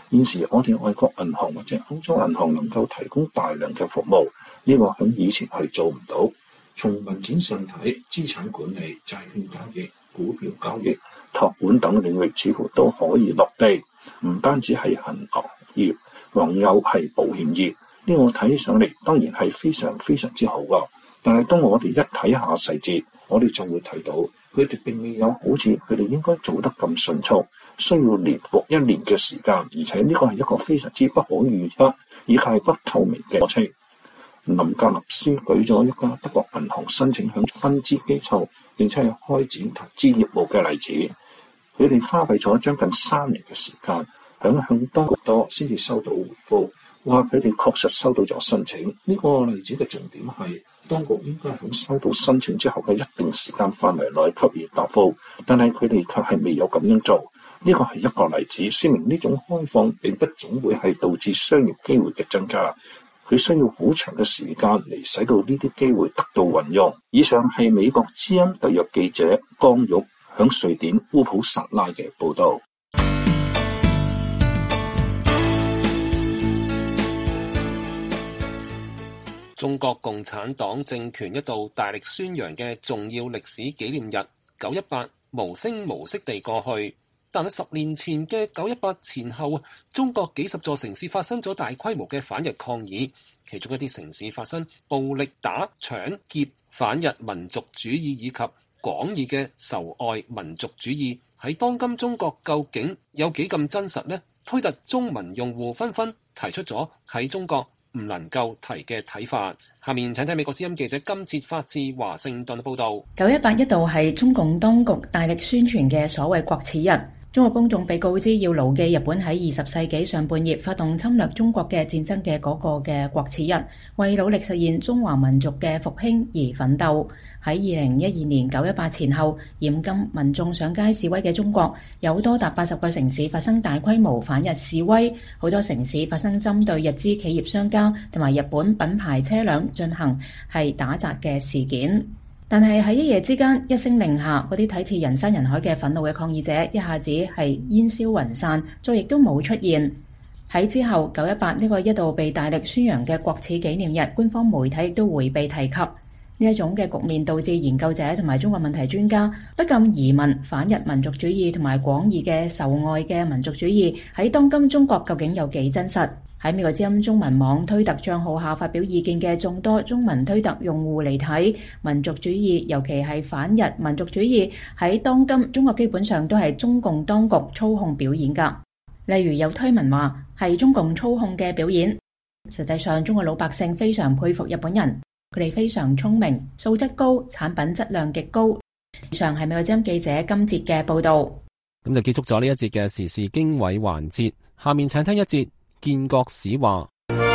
現時我哋外國銀行或者歐洲銀行能夠提供大量嘅服務，呢個響以前係做唔到。從文件上睇，資產管理、債券交易、股票交易、託管等領域似乎都可以落地，唔單止係銀行業，還有係保險業。呢個睇起上嚟當然係非常非常之好㗎。但係當我哋一睇下細節，我哋就會睇到佢哋並未有好似佢哋應該做得咁迅速，需要年復一年嘅時間，而且呢個係一個非常之不可預測，以及係不透明嘅過程。林格納斯舉咗一家德國銀行申請向分支機構並且係開展投資業務嘅例子，佢哋花費咗將近3年嘅時間，向當局多先至收到回覆，話佢哋確實收到咗申請。呢個例子嘅重點係，當局應該喺收到申請之後嘅一定時間範圍內給予答覆，但係佢哋卻係未有咁樣做。呢個係一個例子，說明呢種開放並不總會係導致商業機會嘅增加。佢需要好長嘅時間嚟使到呢啲機會得到運用。以上係美國之音特約記者江玉響瑞典烏普薩拉嘅報導。 中國共產黨政權一度大力宣揚嘅重要歷史紀念日918無聲無息地過去，但係10年前嘅918前後，中國幾十座城市發生咗大規模嘅反日抗議，其中一啲城市發生暴力打、搶、劫、反日民族主義以及廣義嘅仇外民族主義。喺當今中國究竟有幾咁真實呢？推特中文用戶紛紛提出咗喺中國唔能夠提嘅睇法。下面請睇美國之音記者金哲發自華盛頓報道。 918一度係中共當局大力宣傳嘅所謂國恥日。中國公眾被告知要牢記日本喺20世紀上半葉發動侵略中國嘅戰爭嘅嗰個嘅國恥日，為努力實現中華民族嘅復興而奮鬥。喺2012年918前後，嚴禁民眾上街示威嘅中國，有多達80個城市發生大規模反日示威，好多城市發生針對日資企業商家同埋日本品牌車輛進行係打砸嘅事件。但係喺一夜之間，一聲令下，嗰啲睇似人山人海嘅憤怒嘅抗議者一下子係煙消雲散，再亦都冇出現。喺之後918呢個一度被大力宣揚嘅國恥紀念日，官方媒體亦都迴避提及。呢一種嘅局面導致研究者同埋中國問題專家不禁疑問，反日民族主義同埋廣義嘅仇外嘅民族主義喺當今中國究竟有幾真實？喺美國之音中文網推特帳號下發表意見嘅眾多中文推特用戶嚟睇，民族主義尤其係反日民族主義喺當今中國基本上都係中共當局操控表演㗎。例如有推文話係中共操控嘅表演，實際上中國老百姓非常佩服日本人，佢哋非常聰明，素質高，產品質量極高。以上係美國之音記者金哲嘅報導。 咁就結束咗呢一節嘅時事經緯環節，下面請聽一節建國史話。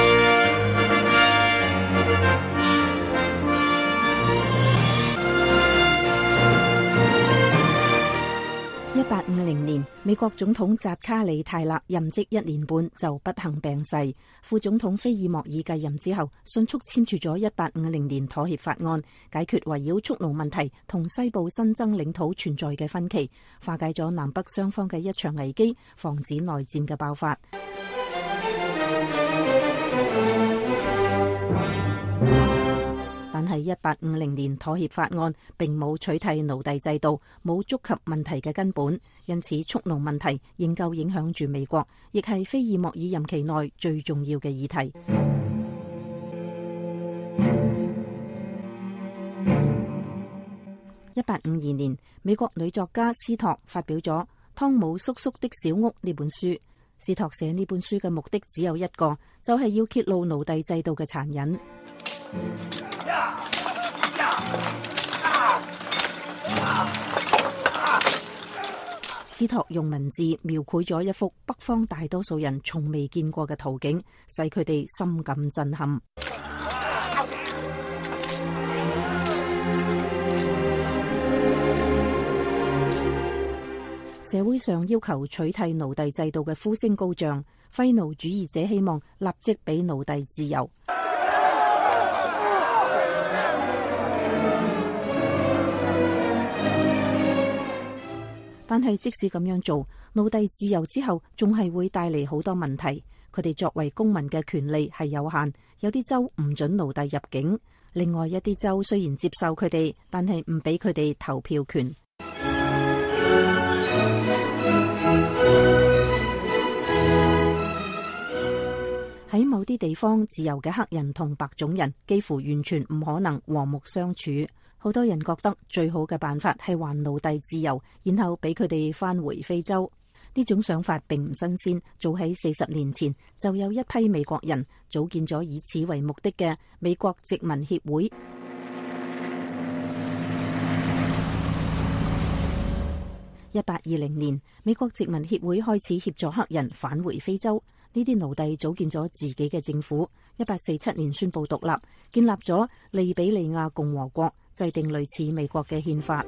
1850年，美國總統扎卡里泰勒任職1年半就不幸病逝，副總統菲爾莫爾繼任之後，迅速簽署咗1850年妥協法案，解決圍繞蓄奴問題同西部新增領土存在嘅分歧，化解咗南北雙方嘅一場危機，防止內戰嘅爆發。但係1850年妥協法案並冇取締奴隸制度，冇觸及問題嘅根本，因此蓄奴問題仍舊影響住美國，亦係菲爾莫爾任期內最重要嘅議題。1852年，美國女作家斯托發表咗《湯姆叔叔的小屋》呢本書。斯托寫呢本書嘅目的只有一個，就係要揭露奴隸制度嘅殘忍。斯托用文字描繪咗一幅北方大多數人從未見過嘅圖景，使佢哋深感震撼。社會上要求取締奴隸制度嘅呼聲高漲，廢奴主義者希望立即俾奴隸自由。 但係即使咁樣做，奴隸自由之後，仲係會帶嚟好多問題。佢哋作為公民嘅權利係有限，有啲州唔准奴隸入境，另外一啲州雖然接受佢哋，但係唔俾佢哋投票權。喺某啲地方，自由嘅黑人同白種人幾乎完全唔可能和睦相處。好多人覺得最好嘅辦法係還奴隸自由，然後俾佢哋返回非洲。呢種想法並唔新鮮，早喺40年前就有一批美國人組建咗以此為目的嘅美國殖民協會。1820年，美國殖民協會開始協助黑人返回非洲。呢啲奴隸組建咗自己嘅政府。1847年宣布獨立，建立咗利比里亞共和國，制定類似美國嘅憲法。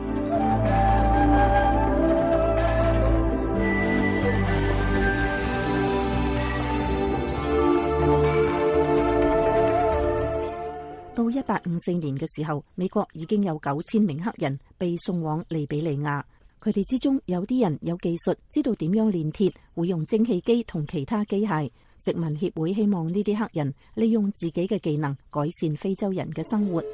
到1854年嘅時候，美國已經有9000名黑人被送往利比里亞。佢哋之中有啲人有技術，知道點樣煉鐵，會用蒸汽機同其他機械。殖民協會希望呢啲黑人利用自己嘅技能改善非洲人嘅生活。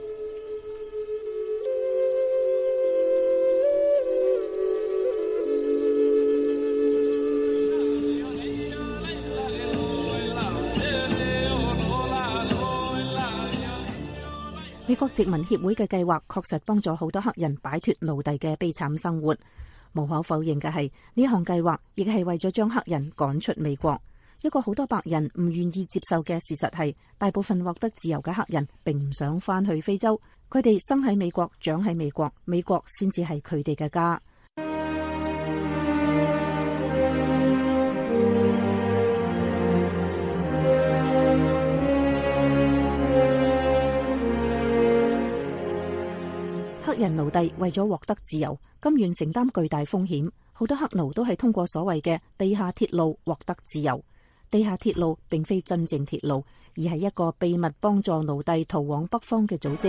美國殖民協會嘅計劃確實幫助好多黑人擺脫奴隸嘅悲慘生活。無可否認嘅係，呢項計劃亦係為咗將黑人趕出美國。一個好多白人唔願意接受嘅事實係，大部分獲得自由嘅黑人並唔想返去非洲。佢哋生喺美國，長喺美國，美國先至係佢哋嘅家。黑人奴隸為咗獲得自由，甘願承擔巨大風險。好多黑奴都係通過所謂嘅地下鐵路獲得自由。地下鐵路並非真正鐵路，而係一個秘密幫助奴隸逃往北方嘅組織。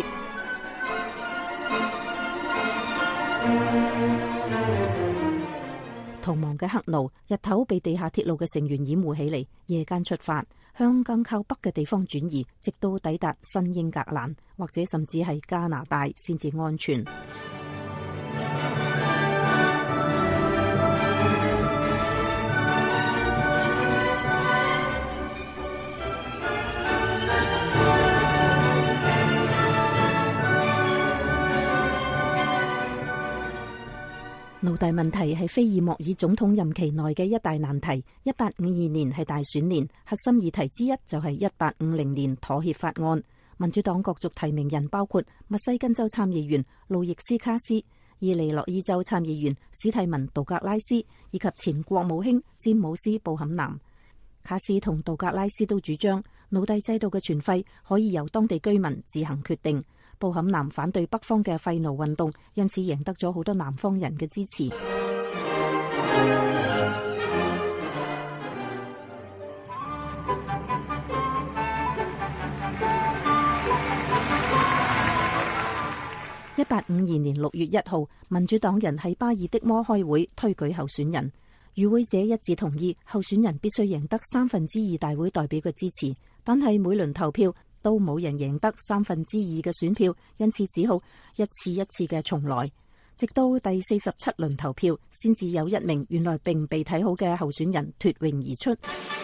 逃亡嘅黑奴日頭被地下鐵路嘅成員掩護起嚟，夜間出發，向更靠北嘅地方轉移，直到抵達新英格蘭或者甚至係加拿大先至安全。奴隸問題係菲爾莫爾總統任期內嘅一大難題。1852年係大選年，核心議題之一就係1850年妥協法案。民主黨角逐提名人包括密西根州參議員路易斯卡斯、伊利諾伊州參議員史蒂文杜格拉斯以及前國務卿詹姆斯布坎南。卡斯同杜格拉斯都主張奴隸制度嘅存廢可以由當地居民自行決定。布坎南反對北方嘅廢奴運動，因此贏得咗好多南方人嘅支持。1852年6月1號，民主黨人喺巴爾的摩開會推舉候選人，與會者一致同意候選人必須贏得2/3大會代表嘅支持，但係每輪投票都冇人贏得2/3嘅選票，因此只好一次一次嘅重來，直到第47輪投票，先至有一名原來並被睇好嘅候選人脫穎而出。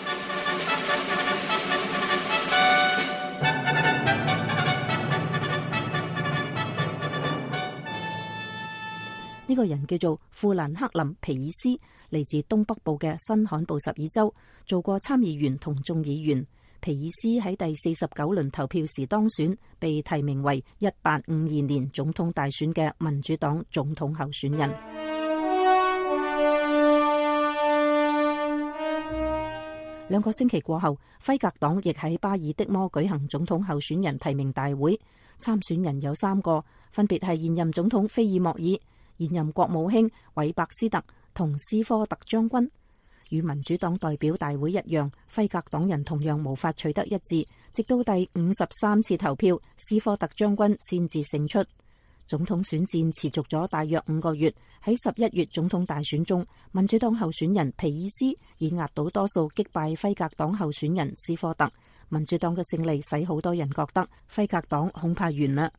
呢個人叫做富蘭克林皮爾斯，嚟自東北部嘅新罕布什爾州，做過參議員同眾議員。皮爾斯喺第49輪投票時當選，被提名為1852年總統大選嘅民主黨總統候選人。2個星期過後，輝格黨亦喺巴爾的摩舉行總統候選人提名大會，參選人有3個，分別係現任總統菲爾莫爾、現任國務卿韋伯斯特同斯科特將軍。與民主黨代表大會一樣，輝格黨人同樣無法取得一致，直到第53次投票，斯科特將軍先至勝出。 總統選戰持續咗大約5個月，喺11月總統大選中，民主黨候選人皮爾斯以壓倒多數擊敗輝格黨候選人斯科特。民主黨嘅勝利使好多人覺得輝格黨恐怕完啦。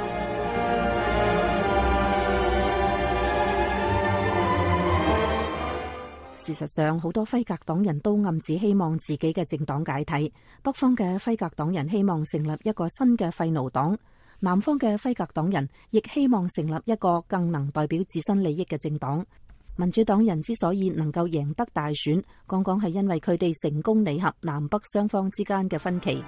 事實上，好多輝格黨人都暗自希望自己嘅政黨解體。北方嘅輝格黨人希望成立一個新嘅廢奴黨，南方嘅輝格黨人亦希望成立一個更能代表自身利益嘅政黨。民主黨人之所以能夠贏得大選，剛剛係因為佢哋成功彌合南北雙方之間嘅分歧。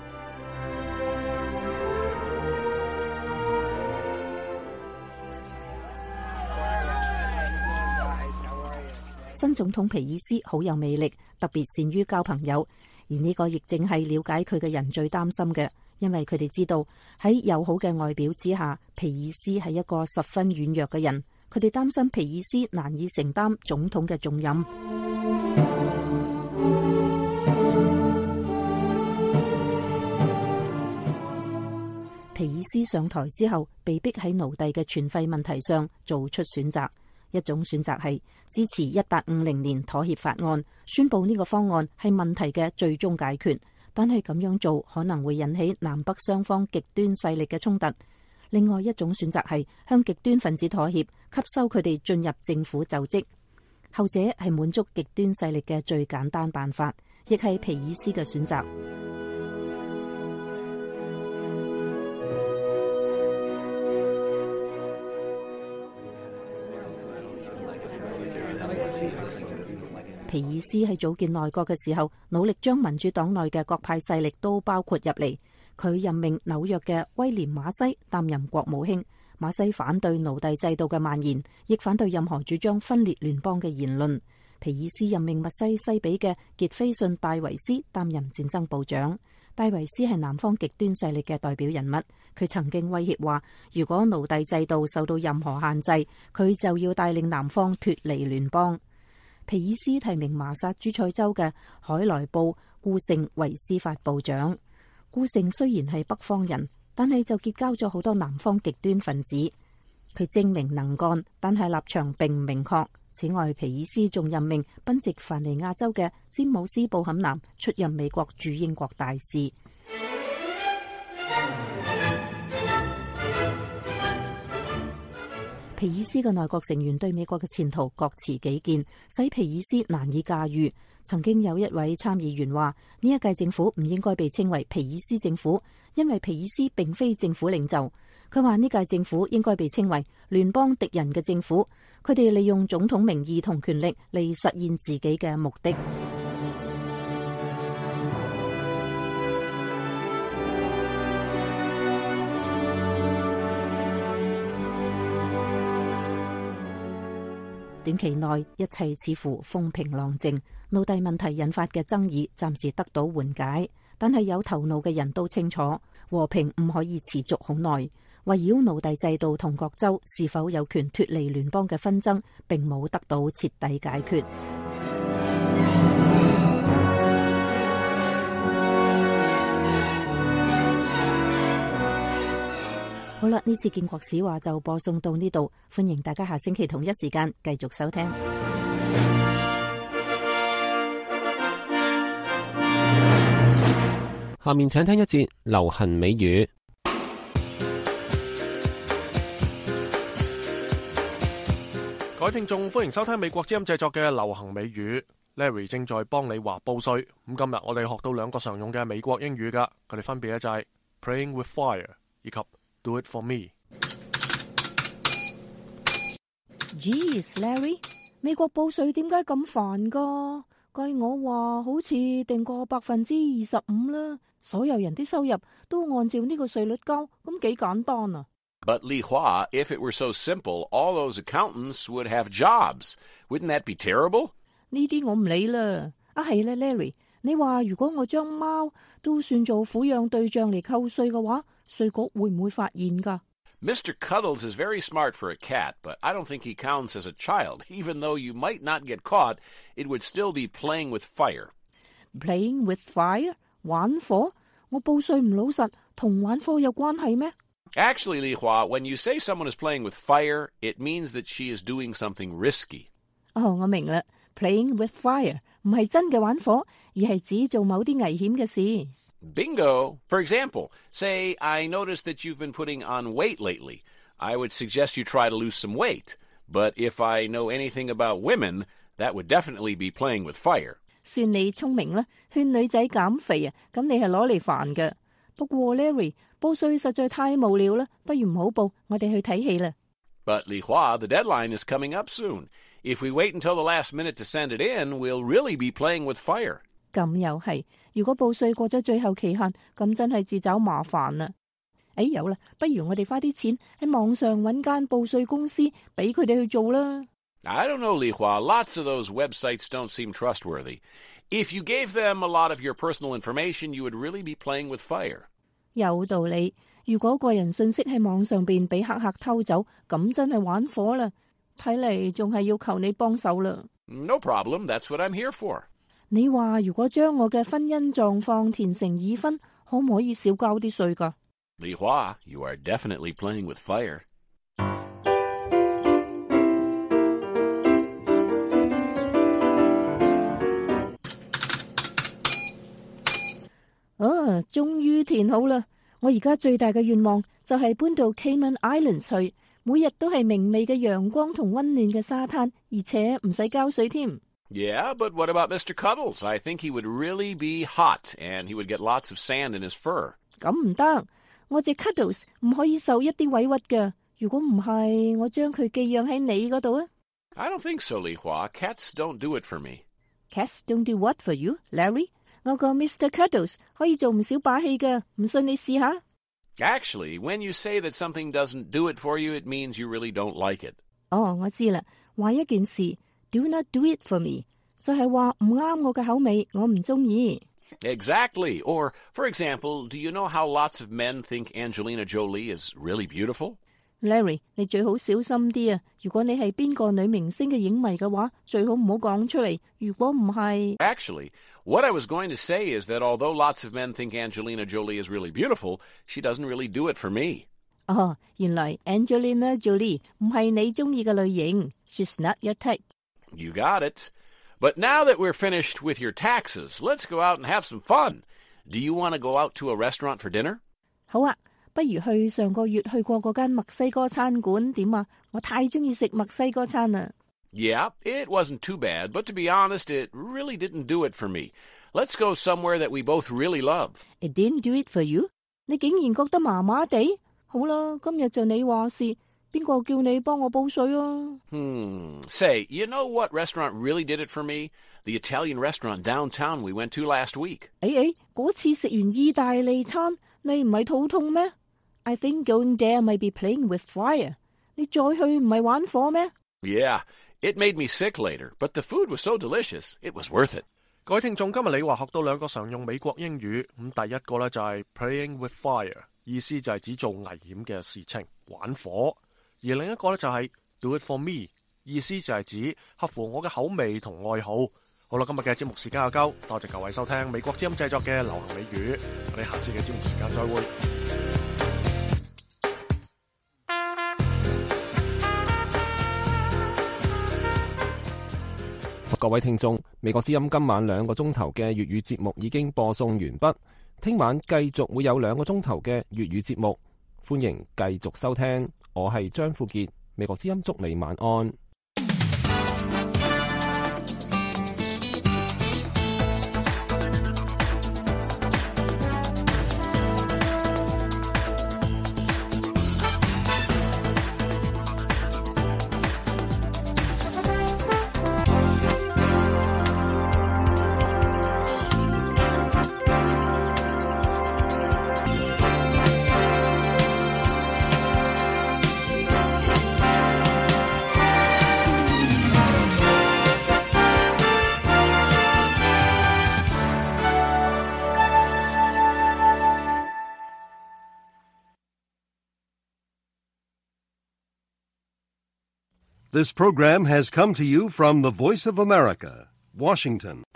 新總統皮爾斯好有魅力，特別善於交朋友，而呢個亦正係了解佢嘅人最擔心嘅，因為佢哋知道喺友好嘅外表之下，皮爾斯係一個十分軟弱嘅人。佢哋擔心皮爾斯難以承擔總統嘅重任。皮爾斯上台之後，被逼喺奴隸嘅存廢問題上做出選擇。一種選擇係支持1850年妥協法案，宣布呢個方案係問題嘅最終解決，但係咁樣做可能會引起南北雙方極端勢力嘅衝突。另外一種選擇係向極端分子妥協，吸收佢哋進入政府就職。後者係滿足極端勢力嘅最簡單辦法，亦係皮爾斯嘅選擇。皮爾斯喺組建內閣嘅時候，努力將民主黨內嘅各派勢力都包括入嚟。佢任命紐約嘅威廉馬西擔任國務卿。馬西反對奴隸制度嘅蔓延，亦反對任何主張分裂聯邦嘅言論。皮爾斯任命密西西比嘅傑斐遜戴維斯擔任戰爭部長。戴維斯係南方極端勢力嘅代表人物，佢曾經威脅話，如果奴隸制度受到任何限制，佢就要帶領南方脫離聯邦。皮爾斯提名麻薩諸塞州嘅海萊布顧盛為司法部長。顧盛雖然係北方人，但係就結交咗好多南方極端分子。佢精明能幹，但係立場並唔明確。此外，皮爾斯仲任命賓夕凡尼亞州嘅詹姆斯布坎南出任美國駐英國大使。皮爾斯嘅內閣成員對美國嘅前途各持己見，使皮爾斯難以駕馭。曾經有一位參議員話，呢一屆政府唔應該被稱為皮爾斯政府，因為皮爾斯並非政府領袖。佢話呢屆政府應該被稱為聯邦敵人嘅政府，佢哋利用總統名義同權力嚟實現自己嘅目的。短期內一切似乎風平浪靜，奴隸問題引發嘅爭議暫時得到緩解，但係有頭腦嘅人都清楚，和平唔可以持續好耐。圍繞奴隸制度同各州是否有權脫離聯邦嘅紛爭，並冇得到徹底解決。好啦，呢次建國史話就播送到呢度，歡迎大家下星期同一時間繼續收聽。 下面請聽一節流行美語。 各位聽眾，歡迎收聽美國之音製作嘅流行美語。Larry 正在幫你話報稅。咁今日我哋學到兩個常用嘅美國英語噶，佢哋分別咧就係 Playing with Fire 以及Do it for me。 Geez, Larry， 美國報稅點解咁煩噶？計我話好似定個25%啦，所有人啲收入都按照呢個稅率交，咁幾簡單啊。 But Li Hua, if it were so simple, all those accountants would have jobs. Wouldn't that be terrible? 呢啲我唔理啦。係咧 ，Larry， 你話如果我將貓都算做撫養對象嚟扣稅嘅話，稅局會唔會發現㗎？ Mr. Cuddles is very smart for a cat, but I don't think he counts as a child. Even though you might not get caught, it would still be playing with fire. Playing with fire？ 玩火？我報稅唔老實，同玩火有關係咩？ Actually, Li Hua, when you say someone is playing with fire, it means that she is doing something risky. 我明啦 ，playing with fire 唔係真嘅玩火，而係指做某啲危險嘅事。 Bingo! For example, say I noticed that you've been putting on weight lately. I would suggest you try to lose some weight. But if I know anything about women, that would definitely be playing with fire. 算你聰明啦，勸女仔減肥啊，咁你係攞嚟煩嘅。不過 Larry 報稅實在太無聊啦，不如唔好報，我哋去睇戲啦。 But Li Hua, the deadline is coming up soon. If we wait until the last minute to send it in, we'll really be playing with fire. 咁又係，如果報稅過咗最後期限，咁真係自找麻煩啦。有啦，不如我哋花啲錢喺網上揾間報稅公司，俾佢哋去做啦。 I don't know, Li Hua. Lots of those websites don't seem trustworthy. If you gave them a lot of your personal information, you would really be playing with fire. 有道理，如果個人信息喺網上邊俾黑客偷走，咁真係玩火啦。睇嚟仲係要求你幫手啦。 No problem. That's what I'm here for. 你話如果將我嘅婚姻狀況填成已婚，可唔可以少交啲稅㗎？ Li Hua, you are definitely playing with fire. 終於填好啦！我而家最大嘅願望就係搬到 Cayman Islands 去，每日都係明媚嘅陽光同溫暖嘅沙灘，而且唔使交稅添。 Yeah, but what about Mr. Cuddles? I think he would really be hot, and he would get lots of sand in his fur. 咁唔得，我隻 Cuddles 唔可以受一啲委屈㗎。如果唔係，我將佢寄養喺你嗰度啊。 I don't think so, Li Hua. Cats don't do it for me. Cats don't do what for you, Larry? 我個 Mr. Cuddles 可以做唔少把戲㗎，唔信你試下。 Actually, when you say that something doesn't do it for you, it means you really don't like it. 我知啦，話一件事 do not do it for me 就係話唔啱我嘅口味，我唔中意。 Exactly. Or, for example, do you know how lots of men think Angelina Jolie is really beautiful? Larry, 你最好小心啲啊！如果你係邊個女明星嘅影迷嘅話，最好唔好講出嚟。如果唔係 Actually, what I was going to say is that although lots of men think Angelina Jolie is really beautiful, she doesn't really do it for me. 原來 Angelina Jolie 唔係你中意嘅類型。She's not your type. You got it. But now that we're finished with your taxes, let's go out and have some fun. Do you want to go out to a restaurant for dinner? 好啊，不如去上個月去過嗰間墨西哥餐館點啊？我太中意食墨西哥餐啦。 Yeah, it wasn't too bad, but to be honest, it really didn't do it for me. Let's go somewhere that we both really love. It didn't do it for you? 你竟然覺得麻麻地？好啦，今日就你話事，邊個叫你幫我報稅啊 ？Say, you know what restaurant really did it for me? The Italian restaurant downtown we went to last week. 嗰次食完意大利餐，你唔係肚痛咩？I think going there may be playing with fire. 你再去唔係玩火咩 ？Yeah, it made me sick later, but the food was so delicious, it was worth it. 各位聽眾，今日你話學到兩個常用美國英語，咁第一個呢就係 playing with fire， 意思就係指做危險嘅事情，玩火；而另一個呢就係 do it for me， 意思就係指合乎我嘅口味同愛好。好啦，今日嘅節目時間又夠，多謝各位收聽美國之音製作嘅流行美語，我哋下次嘅節目時間再會。 各位聽眾，美國之音今晚2個鐘頭嘅粵語節目已經播送完畢，聽晚繼續會有2個鐘頭嘅粵語節目，歡迎繼續收聽。我係張富傑，美國之音祝你晚安。 This program has come to you from the Voice of America, Washington.